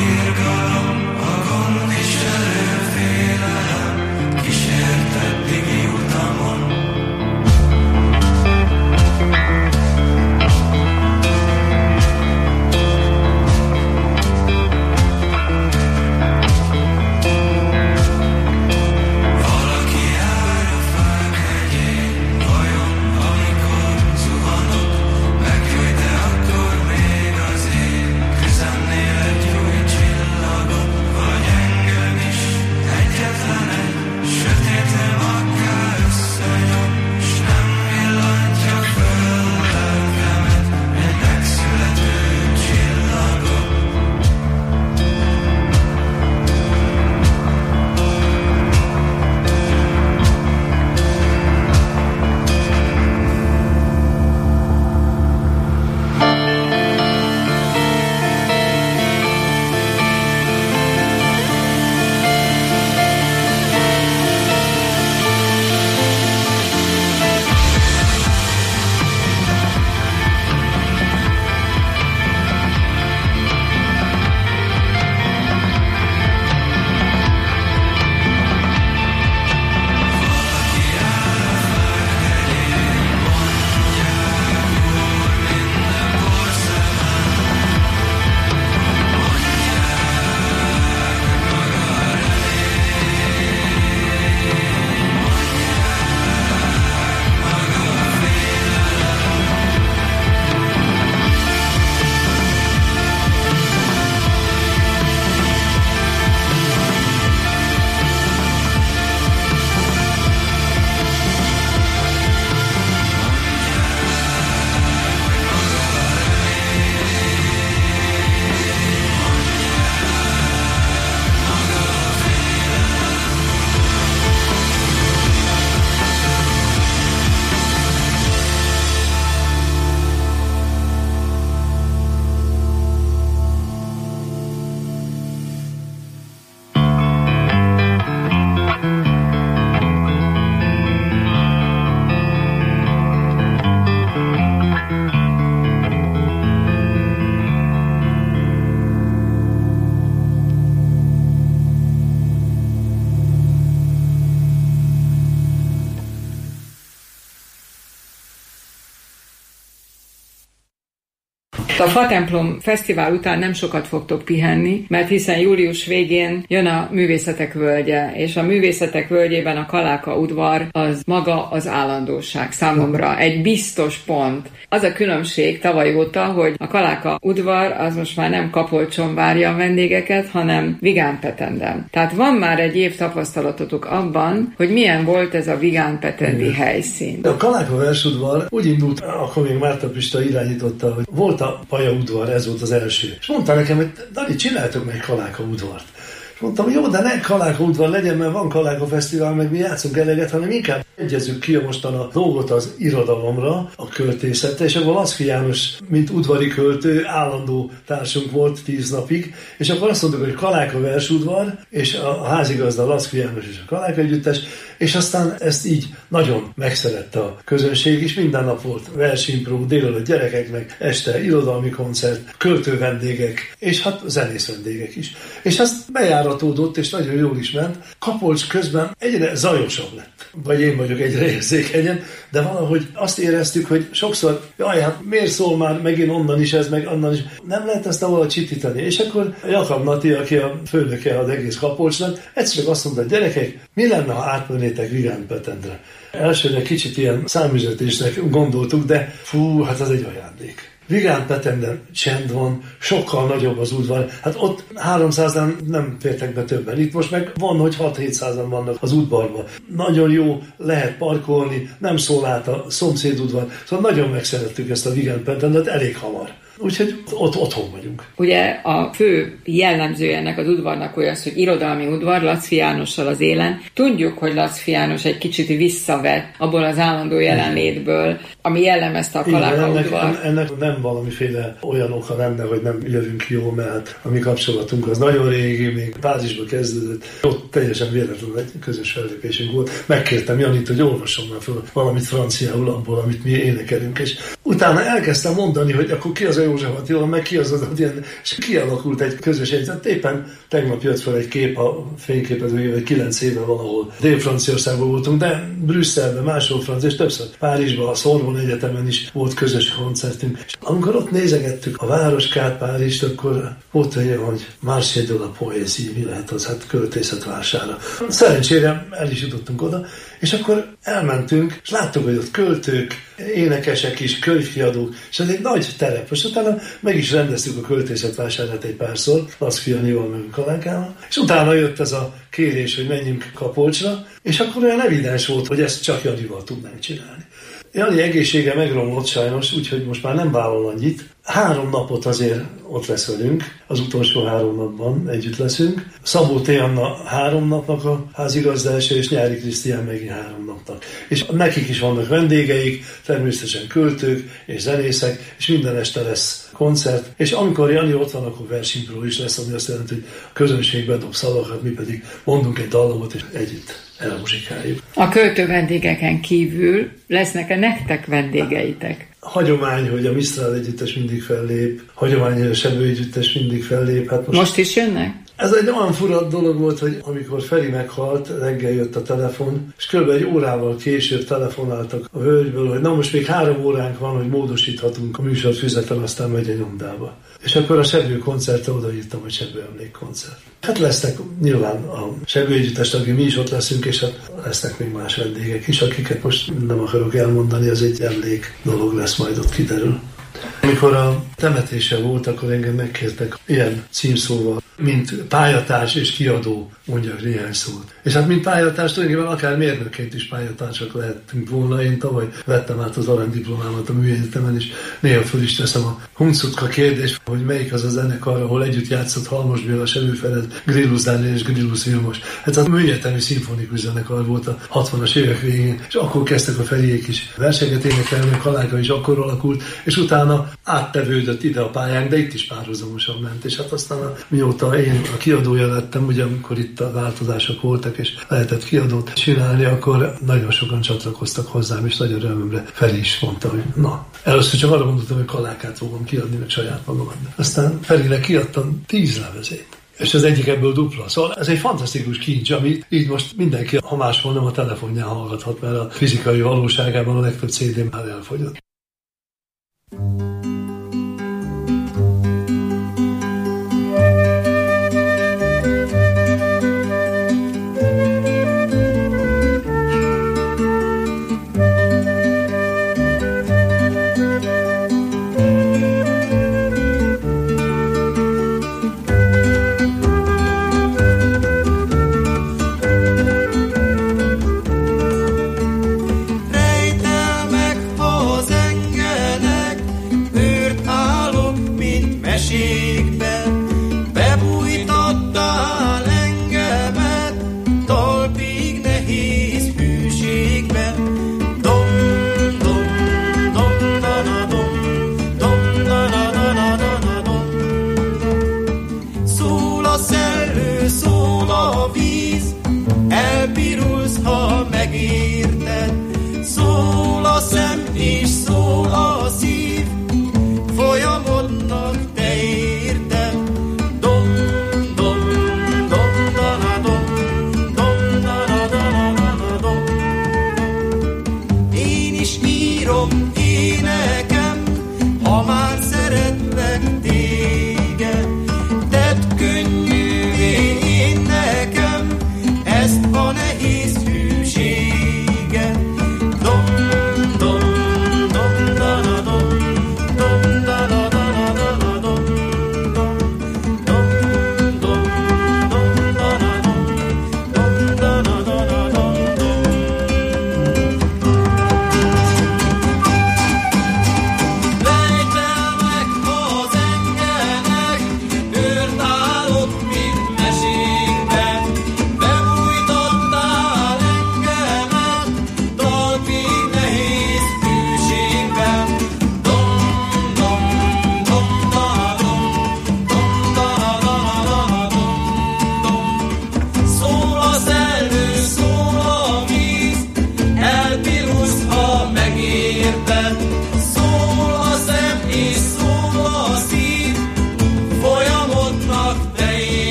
A Fatemplom fesztivál után nem sokat fogtok pihenni, mert hiszen július végén jön a Művészetek Völgye, és a Művészetek Völgyében a Kaláka udvar az maga az állandóság számomra. Egy biztos pont. Az a különbség tavaly óta, hogy a Kaláka udvar az most már nem Kapolcson várja a vendégeket, hanem Vigánpetenden. Tehát van már egy év tapasztalatotok abban, hogy milyen volt ez a Vigánpetendi helyszín. A Kaláka versudvar úgy indult, akkor még Márta Pista irányította, hogy volt a pályaudvar, ez volt az első. És mondta nekem, hogy Dani, csináltok meg Kaláka udvart. Mondtam, jó, de ne Kaláka udvar legyen, mert van Kaláka fesztivál, meg mi játszunk eleget, hanem inkább egyezzük ki mostan a dolgot az irodalomra, a költészetre, és akkor Laszki János, mint udvari költő, állandó társunk volt 10 napig, és akkor azt mondtuk, hogy Kaláka versudvar, és a házigazda Laszki János és a Kaláka együttes, és aztán ezt így nagyon megszerette a közönség, és minden nap volt versimpró, délelőtt gyerekeknek, este irodalmi koncert, költő vendégek, és hát zenész vendégek is. És azt bejáratódott, és nagyon jól is ment. Kapolcs közben egyre zajosabb lett. Vagy én vagyok egyre érzékenyen, de valahogy azt éreztük, hogy sokszor, jaj, hát miért szól már megint onnan is ez, meg annan is. Nem lehet ezt ahol csitítani. És akkor Jakab Nati, aki a főnöke az egész Kapolcsnak, egyszerűen azt mondta, gyerekek, mi lenne, ha átmennétek Vigánpetendre? Elsőre kicsit ilyen számüzetésnek gondoltuk, de fú, hát ez egy ajándék. Vigánpetenden csend van, sokkal nagyobb az udvar. Hát ott 300-an nem fértek be többen. Itt most meg van, hogy 6-700-an vannak az udvarban. Nagyon jó, lehet parkolni, nem szól át a szomszéd udvar. Szóval nagyon megszerettük ezt a Vigánpetendet elég hamar. Úgyhogy ott otthon vagyunk. Ugye a fő jellemzője ennek az udvarnak olyan, hogy irodalmi udvar, Laczky Jánossal az élen. Tudjuk, hogy Laczky János egy kicsit visszavett abból az állandó jelenlétből, ami jellemezte a Kaláka udvar. Ennek nem valamiféle olyan oka lenne, hogy nem jövünk jól, mert a mi kapcsolatunk az nagyon régi, még Párizsba kezdődött. Ott teljesen véletlenül egy közös fellépésünk volt. Megkértem Janit, hogy olvasson már fel valamit franciául abból, amit mi énekelünk. És utána elkezdtem mondani, hogy akkor ki az a József Attila, meg ki az ilyen, és kialakult egy közös jegyzet. Éppen tegnap jött fel egy kép a fényképezőjével, hogy 9 éve valahol Dél-Franciaországban voltunk, de Brüsszelben, máshol Francia, és többször Párizsban, a Sorbonne Egyetemen is volt közös koncertünk. És amikor ott nézegettük a városkát, Párizst, akkor volt olyan, hogy Marché de la Poésie, mi lehet az, hát költészetvására. Szerencsére el is jutottunk oda, és akkor elmentünk, és láttuk, hogy ott költők, énekesek is, könyvkiadók, és ez egy nagy terep. És utána meg is rendeztük a költészetvásárát egy párszor, Laszky Janival, meg a Kalákával, és utána jött ez a kérés, hogy menjünk Kapolcsra, és akkor olyan evidens volt, hogy ezt csak Janival tudnánk csinálni. Jani egészsége megromlott sajnos, úgyhogy most már nem vállal annyit. 3 napot azért ott lesz velünk, az utolsó 3 napban együtt leszünk. Szabó T. Anna 3 napnak a házigazdása, és Nyári Krisztián megint 3 napnak. És nekik is vannak vendégeik, természetesen költők és zenészek, és minden este lesz koncert. És amikor Jani ott van, akkor versimpró is lesz, ami azt jelenti, hogy a közönség bedob szavakat, mi pedig mondunk egy dallamot, és együtt elmuzsikáljuk. A költő vendégeken kívül lesznek-e nektek vendégeitek? Hagyomány, hogy a Mistral együttes mindig fellép, hagyomány, hogy a Sebő együttes mindig fellép. Hát most is jönnek? Ez egy olyan fura dolog volt, hogy amikor Feri meghalt, reggel jött a telefon, és kb. 1 órával később telefonáltak a völgyből, hogy na most még 3 óránk van, hogy módosíthatunk a műsorfüzeten, aztán megy a nyomdába. És akkor a Sebő koncertre odaírtam, hogy Sebő emlékkoncert. Hát lesznek nyilván a Sebő együttes tagja, mi is ott leszünk, és hát lesznek még más vendégek is, akiket most nem akarok elmondani, ez egy emlék dolog lesz, majd ott kiderül. Amikor a temetése volt, akkor engem megkértek ilyen címszóval, mint pályatárs és kiadó, mondjak néhány szót. És hát mint pályatárs, tulajdonképpen akár mérnökként is pályatársak lehetünk volna. Én tavaly vettem át az aranydiplomámat a műegyetemen, és néha föl is teszem a huncutka kérdést, hogy melyik az a zenekar, ahol együtt játszott Halmos Béla, Sebő Ferenc, Grillus Dániel és Grillus Vilmos. Hát a műegyetemi szimfonikus zenekar volt a 60-as évek végén, és akkor kezdtek a Feriék is verseket énekelni, a Kaláka is akkor alakult, és utána áttevődött ide a pályánk, de itt is párhuzamosan ment, és hát aztán mióta én a kiadója lettem, ugye amikor itt a változások voltak, és lehetett kiadót csinálni, akkor nagyon sokan csatlakoztak hozzám, és nagyon örömömre Feri is mondta, hogy na, először csak arra mondtam, hogy Kalákát fogom kiadni, meg saját magamat. Aztán Ferinek kiadtam 10 lemezét. És az egyik ebből dupla. Szóval ez egy fantasztikus kincs, amit így most mindenki, ha máshol nem a telefonján hallgathat, mert a fizikai valóságában a legtöbb CD már elfogyott.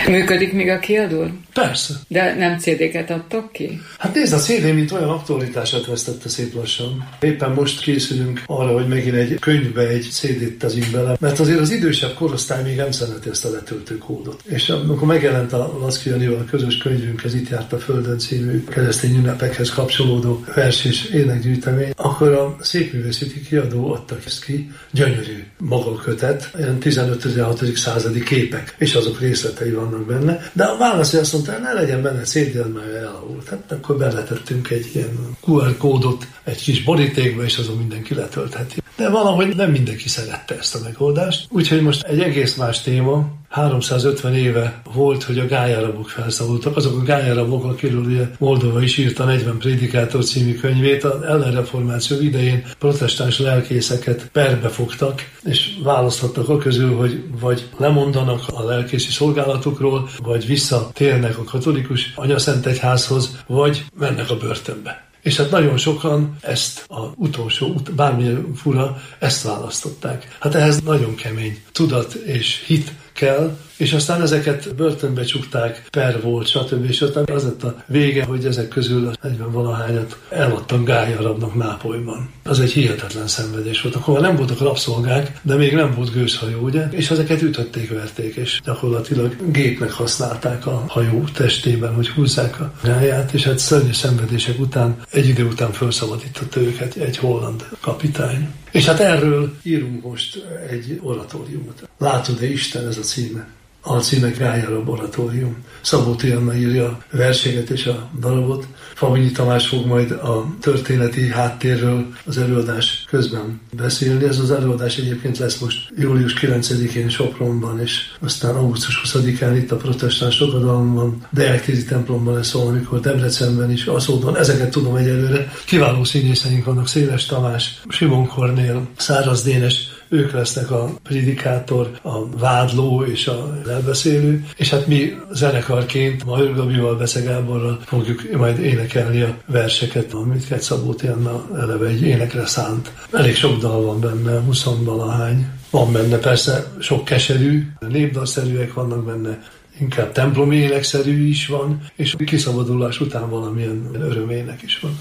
Működik még a kiadó? Persze. De nem CD-ket adtok ki? Hát nézd, a CD mint olyan aktualitását vesztette szép lassan. Éppen most készülünk arra, hogy megint egy könyvbe egy CD-t tezünk bele, mert azért az idősebb korosztály még nem szereti ezt a letöltőkódot. És amikor megjelent a Laszki Janival közös könyvünk, ez Itt járt a Földön című keresztény ünnepekhez kapcsolódó vers és énekgyűjtemény, akkor a Szépművészeti Kiadó adta ezt ki, gyönyörű maga a kötet, ilyen 15-16. századi képek, és azok részletei vannak benne. De a válasz azt mondta, ne legyen benne CD-en, mert elavult. Hát akkor beletettünk egy ilyen QR kódot egy kis borítékba, és azon mindenki letöltheti. De valahogy nem mindenki szerette ezt a megoldást. Úgyhogy most egy egész más téma. 350 éve volt, hogy a gályarabok felszabadultak. Azok a gályarabok, akiről ugye Moldova is írta 40 Prédikátor című könyvét, az ellenreformáció idején protestáns lelkészeket perbe fogtak, és választhattak a közül, hogy vagy lemondanak a lelkészi szolgálatukról, vagy visszatérnek a katolikus anyaszentegyházhoz, vagy mennek a börtönbe. És hát nagyon sokan ezt a utolsó, bármilyen fura, ezt választották. Hát ehhez nagyon kemény tudat és hit kell, és aztán ezeket börtönbe csukták, per volt, stb. És aztán az lett a vége, hogy ezek közül 40-valahányat eladtak gályarabnak Nápolyban. Az egy hihetetlen szenvedés volt. Akkor nem voltak rabszolgák, de még nem volt gőzhajó, ugye? És ezeket ütötték, verték, és gyakorlatilag gépnek használták a hajó testében, hogy húzzák a gályát, és hát szörnyű szenvedések után, egy idő után felszabadította őket egy holland kapitány. És hát erről írunk most egy oratóriumot. Látod-e Isten, ez a címe? A címe Gályarab oratórium. Szabó T. Anna írja a verséget és a darabot. Fabinyi Tamás fog majd a történeti háttérről az előadás közben beszélni. Ez az előadás egyébként lesz most július 9-én Sopronban, és aztán augusztus 20-án itt a protestáns fogadalomban, Deák-Tézi templomban lesz valamikor, Debrecenben is, Aszódon. Ezeket tudom egyelőre. Kiváló színészeink vannak, Széles Tamás, Simon Kornél, Száraz Dénes, ők lesznek a prédikátor, a vádló és a elbeszélő, és hát mi zenekarként Major Gabival, Bece Gáborral fogjuk majd énekelni a verseket, amiket Szabó T. Anna eleve egy énekre szánt. Elég sok dal van benne, 20-valahány. Van benne persze sok keserű, népdalszerűek vannak benne, inkább templomi énekszerű is van, és a kiszabadulás után valamilyen örömének is van.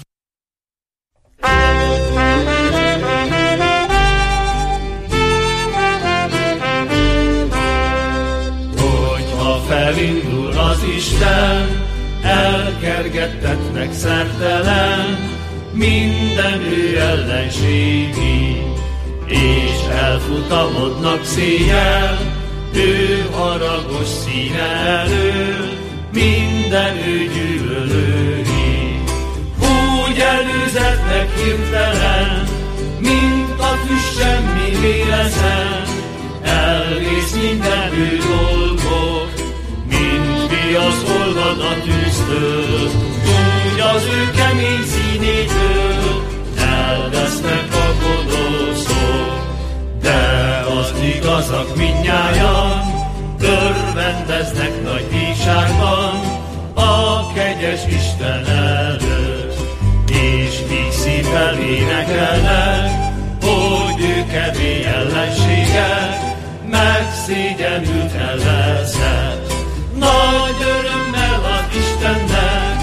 Felindul az Isten, elkergettetnek szertelen minden ő ellenségi, és elfutamodnak széjjel, ő haragos színe elől, minden ő gyűlölői. Úgy előzetnek hirtelen, mint a füst semmi vélesen, elvész minden ő dolgok, mint viasz olvad a tűztől, úgy az ő kemény színétől elvesznek a gonoszok. De az igazak mindnyájan örvendeznek nagy díjságban a kegyes Isten előtt, és míg szívvel énekelnek, hogy ő kemény ellenségek megszégyenült elveszett. Nagy örömmel az Istennek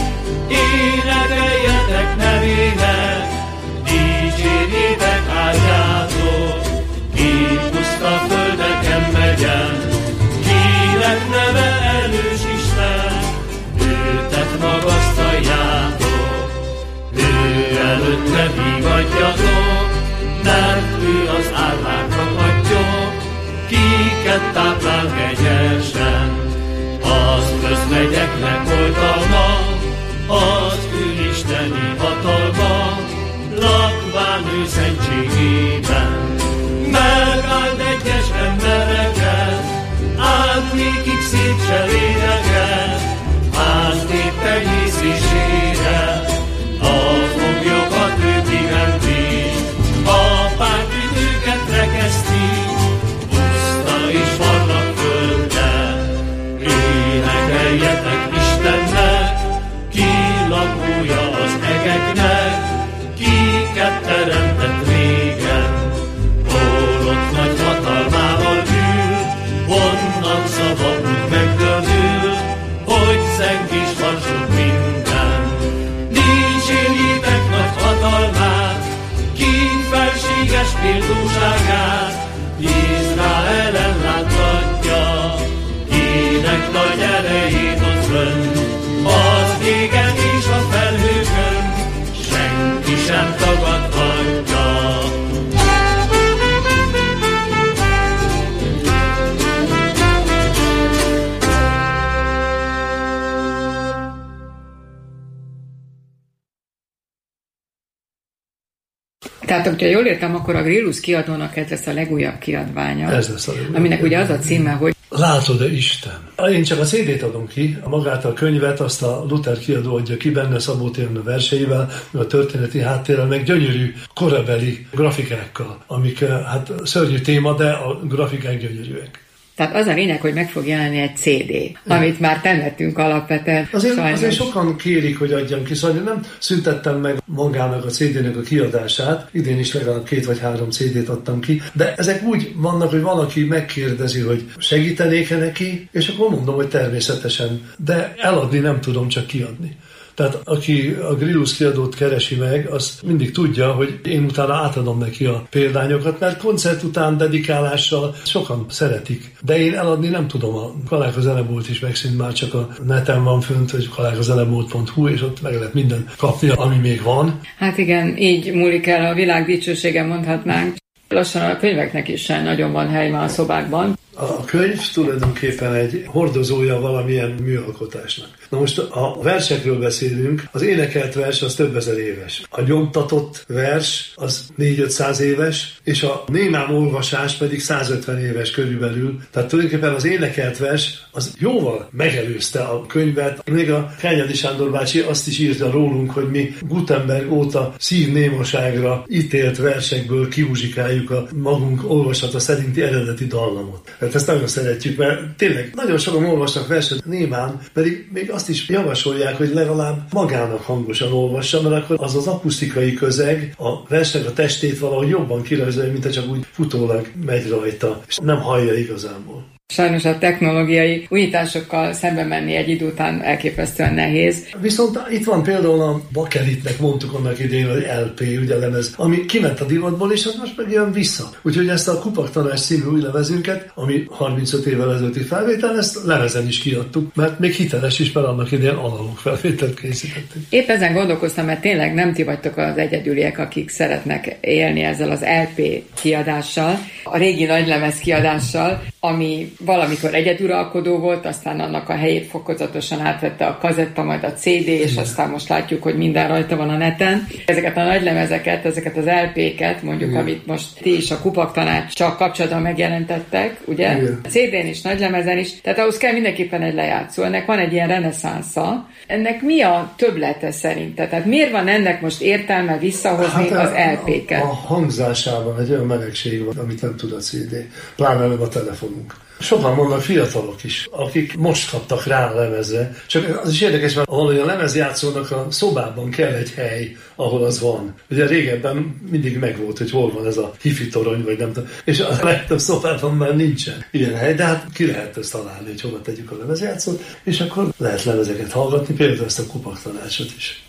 énekeljetek nevének, dicsérjétek áldjátok, ki puszta földeken megyen, kinek neve erős Isten, őtet magasztaljátok, ő előtte vigadjatok, mert ő az árváknak adja, kiket táplál kegyesen. Az közmegyeknek oltalma, az ő isteni hatalma, lakván ő szentségében. Megáld egyes embereket, átnékik szép cselédeket, háznép tenyészésére, a foglyokat ő kimenti, a pártütőket rekeszti, puszta és vannak földre. Énekeljetek Istennek, ki lakója az egeknek, kiket teremtett régen, holott nagy hatalmát Tehát, hogyha jól értem, akkor a Grillus kiadónak ez lesz a legújabb kiadványa. Ez lesz a legújabb. Aminek ugye az a címe, hogy Látod-e Isten? Én csak a CD-t adom ki, magát a könyvet, azt a Luther kiadó adja ki benne Szabó Térne verseivel, a történeti háttérrel, meg gyönyörű korabeli grafikákkal, amik hát szörnyű téma, de a grafikák gyönyörűek. Tehát az a lényeg, hogy meg fog jelenni egy CD, amit már temetünk alapvetően. Azért sokan kérik, hogy adjam ki, szóval nem szüntettem meg magának a CD-nek a kiadását, idén is legalább 2 vagy 3 CD-t adtam ki, de ezek úgy vannak, hogy valaki megkérdezi, hogy segítenék-e neki, és akkor mondom, hogy természetesen, de eladni nem tudom, csak kiadni. Tehát aki a Grillus kiadót keresi meg, az mindig tudja, hogy én utána átadom neki a példányokat, mert koncert után dedikálással sokan szeretik. De én eladni nem tudom, a Kaláka Zenebolt is megszűnt, már csak a neten van fönt, hogy kalákazenebolt.hu, és ott meg lehet minden kapni, ami még van. Hát igen, így múlik el a világ dicsősége, mondhatnánk. Lassan a könyveknek is nagyon van hely már a szobákban. A könyv tulajdonképpen egy hordozója valamilyen műalkotásnak. Na most a versekről beszélünk, az énekelt vers az több ezer éves. A nyomtatott vers az 400-500 éves, és a némán olvasás pedig 150 éves körülbelül. Tehát tulajdonképpen az énekelt vers az jóval megelőzte a könyvet. Még a Kányadi Sándor bácsi azt is írta rólunk, hogy mi Gutenberg óta szívnémaságra ítélt versekből kiuzsikáljuk a magunk olvasata szerinti eredeti dallamot. Tehát ezt nagyon szeretjük, mert tényleg nagyon sokan olvasnak verset némán, pedig még azt is javasolják, hogy legalább magának hangosan olvassa, mert akkor az az akusztikai közeg a versnek a testét valahogy jobban kirajzolja, mint ha csak úgy futólag megy rajta, és nem hallja igazából. Sajnos a technológiai újításokkal szembe menni egy idő után elképesztően nehéz. Viszont itt van például a Bakelitnek mondtuk annak idején, hogy LP, ugye lemez, ami kiment a divatból, és az most meg jön vissza. Úgyhogy ezt a Kupak Tanács című új lemezünket, ami 35 évvel ezelőtti felvétel, ezt lemezen is kiadtuk, mert még hiteles is, mert annak idején analóg felvételt készítettük. Épp ezen gondolkoztam, mert tényleg nem ti vagytok az egyedüliek, akik szeretnek élni ezzel az LP kiadással, a régi nagylemez kiadással, ami valamikor egyeduralkodó volt, aztán annak a helyét fokozatosan átvette a kazetta, majd a CD, és aztán most látjuk, hogy minden rajta van a neten. Ezeket a nagylemezeket, ezeket az LP-ket, mondjuk, amit most ti is a Kupak Tanácssal kapcsolatban megjelentettek, ugye? Igen. A CD-n is, nagylemezen is, tehát ahhoz kell mindenképpen egy lejátszó. Ennek van egy ilyen reneszánsza. Ennek mi a többlete szerinted? Tehát miért van ennek most értelme visszahozni az LP-ket? A hangzásában egy olyan melegség van, amit nem tud a CD. Pláne nem a telefonunk. Sokan vannak fiatalok is, akik most kaptak rá a lemezre. Csak az is érdekes, mert ahol a lemezjátszónak a szobában kell egy hely, ahol az van. Ugye régebben mindig megvolt, hogy hol van ez a hifi torony, vagy nem tudom. És a legtöbb szobában már nincsen ilyen hely, de hát ki lehet ezt találni, hogy hova tegyük a lemezjátszót, és akkor lehet lemezeket hallgatni, például ezt a Kupak Tanácsot is.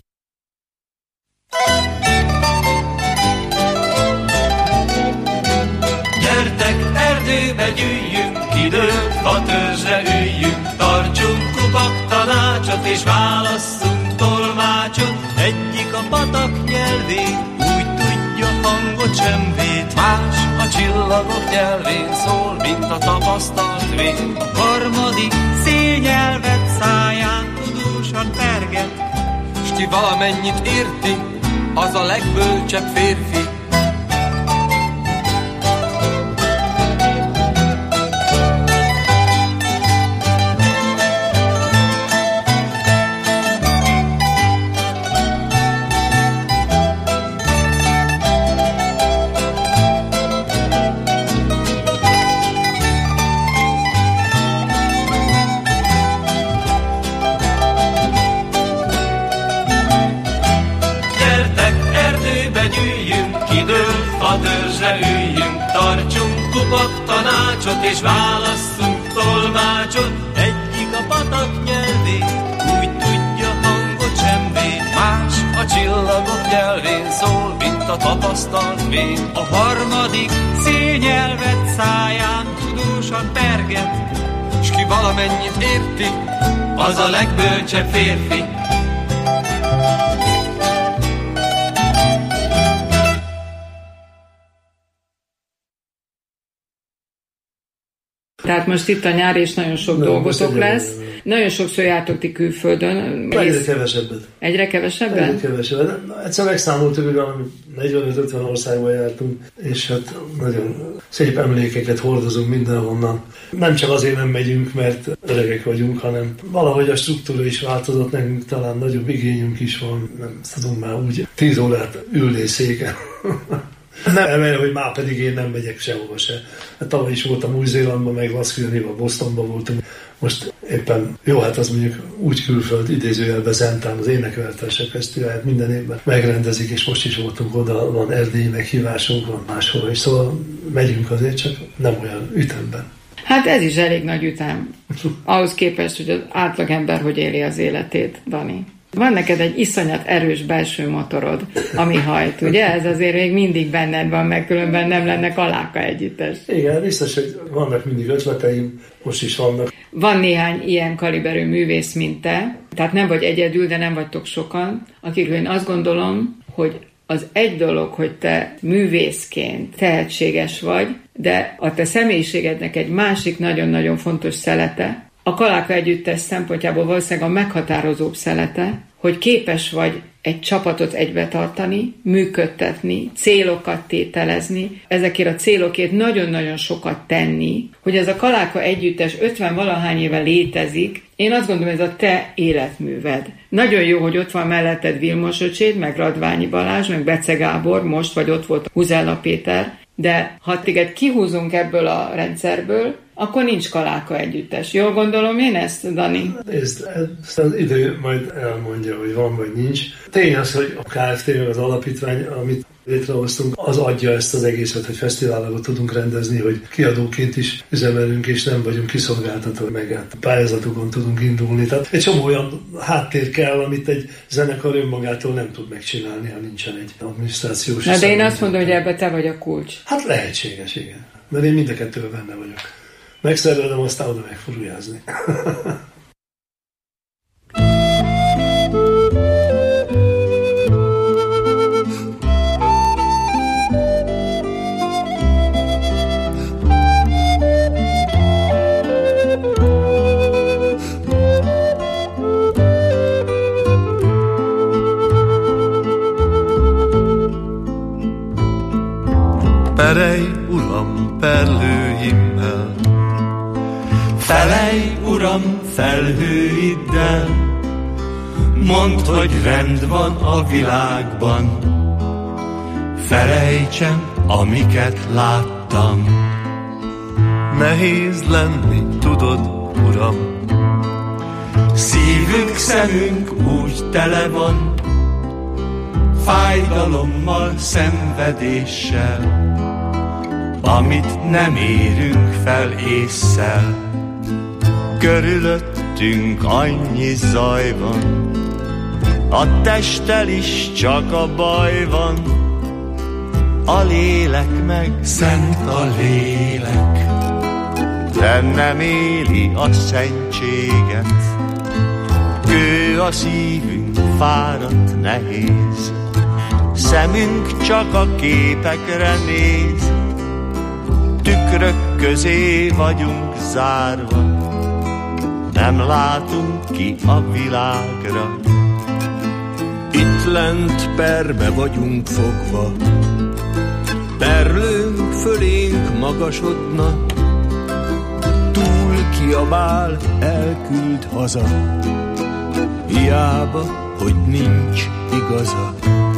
Gyertek, erdőbe gyűjjünk, kidőlt fa törzsre üljünk, tartsunk Kupak Tanácsot és válasszunk tolmácsot. Egyik a patak nyelvén úgy tudja hangot sem vét, más a csillagok nyelvén szól, mint a tapasztalt vén. A harmadik szélnyelvet száján tudósan perget, s ki valamennyit érti, az a legbölcsebb férfi. Tartsunk Kupak Tanácsot és válasszunk tolmácsot. Egyik a patak nyelvén úgy tudja hangot sem vét, más a csillagok nyelvén szól, mint a tapasztalt vén. A harmadik szélnyelvet száján tudósan perget, s ki valamennyit érti, az a legbölcsebb férfi. Tehát most itt a nyár, és nagyon sok dolgotok lesz. Nagyon sokszor jártok ti külföldön. Egyre kevesebbet. Egyre kevesebben? Egyre kevesebbet. Egyszer megszámoltuk, hogy 45-50 országban jártunk, és hát nagyon szép emlékeket hordozunk mindenhonnan. Nem csak azért nem megyünk, mert öregek vagyunk, hanem valahogy a struktúra is változott, nekünk talán nagyobb igényünk is van, nem tudunk már úgy 10 órát ülni széken. Nem emelje, hogy már pedig én nem megyek sehova se. Hát tavaly is voltam Új-Zélandban, meg Laszkvilniban, Bostonban voltunk. Most éppen, jó, hát az mondjuk úgy külföld, idézőjelben Zentán, az Énekvertelsek Fesztivált minden évben megrendezik, és most is voltunk oda, van erdélyi meghívásunk, van máshol is, szóval megyünk azért, csak nem olyan ütemben. Hát ez is elég nagy ütem. Ahhoz képest, hogy az átlagember hogy éli az életét, Dani. Van neked egy iszonyat erős belső motorod, ami hajt, ugye? Ez azért még mindig benned van, meg különben nem lenne Kaláka együttes. Igen, biztos, hogy vannak mindig ötleteim, most is vannak. Van néhány ilyen kaliberű művész, mint te, tehát nem vagy egyedül, de nem vagytok sokan, akikről én azt gondolom, hogy az egy dolog, hogy te művészként tehetséges vagy, de a te személyiségednek egy másik nagyon-nagyon fontos szelete, a Kaláka együttes szempontjából valószínűleg a meghatározóbb szelete, hogy képes vagy egy csapatot egybe tartani, működtetni, célokat tételezni, ezekért a célokért nagyon-nagyon sokat tenni, hogy ez a Kaláka együttes 50-valahány éve létezik, én azt gondolom, ez a te életműved. Nagyon jó, hogy ott van melletted Vilmos öcséd, meg Radványi Balázs, meg Bece Gábor, most vagy ott volt Huzella Péter, de ha téged kihúzunk ebből a rendszerből, akkor nincs Kaláka együttes. Jól gondolom én ezt, Dani? Nézd, az idő majd elmondja, hogy van vagy nincs. Tény az, hogy a Kft. Meg az alapítvány, amit létrehoztunk, az adja ezt az egészet, hogy fesztiválokat tudunk rendezni, hogy kiadóként is üzemelünk, és nem vagyunk kiszolgáltatva, meg hát pályázatokon tudunk indulni. Tehát egy csomó olyan háttér kell, amit egy zenekar önmagától nem tud megcsinálni, ha nincsen egy adminisztrációs. Na de én azt mondom, hogy ebbe te vagy a kulcs. Hát lehetséges, igen. Mert én mind a kettőben benne vagyok. Megszervelem, aztán oda megfurujázni. Perelj, Uram, perlőimmel, felej, Uram, felhőiddel, mondd, hogy rend van a világban, felejtsem, amiket láttam. Nehéz lenni, tudod, Uram, szívünk, szemünk úgy tele van, fájdalommal, szenvedéssel, amit nem érünk fel ésszel. Körülöttünk annyi zaj van, a testtel is csak a baj van, a lélek meg szent a lélek, de nem éli a szentséget. Kő a szívünk, fáradt, nehéz, szemünk csak a képekre néz, tükrök közé vagyunk zárva, nem látunk ki a világra. Itt lent perbe vagyunk fogva, perlőnk fölénk magasodna, túl kiabál, elküld haza, hiába, hogy nincs igaza.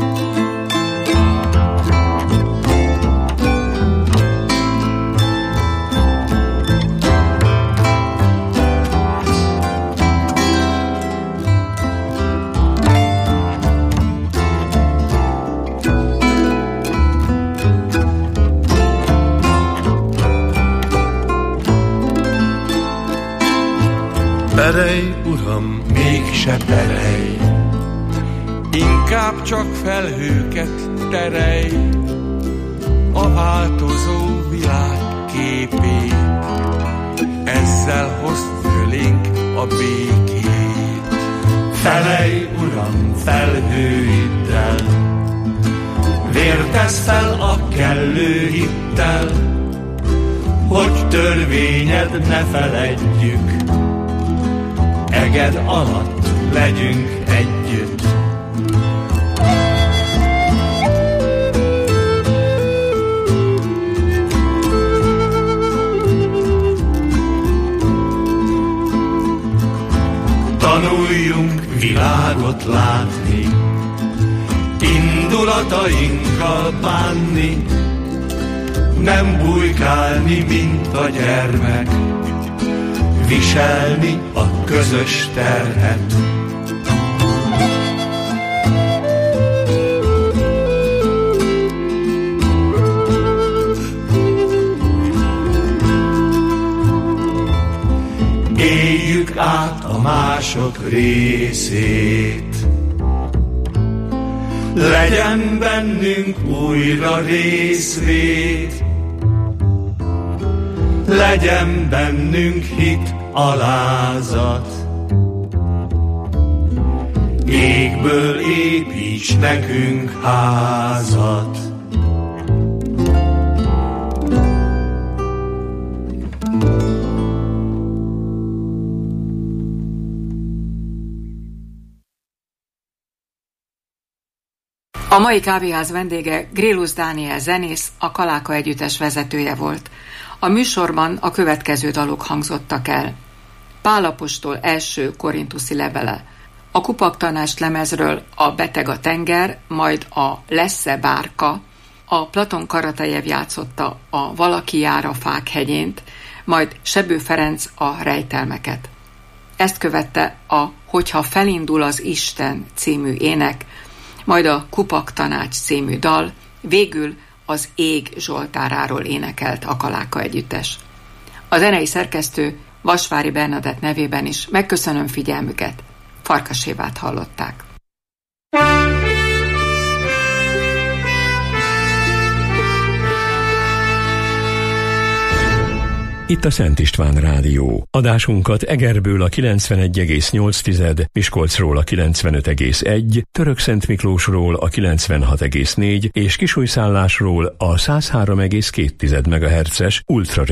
Perej, Uram, mégse perej, inkább csak felhőket terej, a változó világ képét, ezzel hozd fölénk a békét. Felej, Uram, felhőiddel, vértesz fel a kellő hittel, hogy törvényed ne feledjük, Eged alatt legyünk együtt. Tanuljunk világot látni, indulatainkkal bánni, nem bujkálni, mint a gyermek, viselni a közös terhet. Éljük át a mások részét, legyen bennünk újra részvét, legyen bennünk hit, alázat, égből építs nekünk házat. A mai kávéház vendége Grillus Dániel zenész, a Kaláka együttes vezetője volt. A műsorban a következő dalok hangzottak el. Pál apostol első korintuszi levele, a Kupak Tanács lemezről a Beteg a tenger, majd a Lesz-e bárka, a Platon Karatejev játszotta a Valaki jár a fák hegyént, majd Sebő Ferenc a Rejtelmeket. Ezt követte a Hogyha felindul az Isten című ének, majd a Kupak Tanács című dal, végül az Ég zsoltáráról énekelt a Kaláka együttes. A zenei szerkesztő Vasvári Bernadett nevében is megköszönöm figyelmüket. Farkas Évát hallották. Itt a Szent István Rádió. Adásunkat Egerből a 91,8, Miskolcról a 95,1, Törökszentmiklósról a 96,4 és Kisújszállásról a 103,2 MHz-es ultra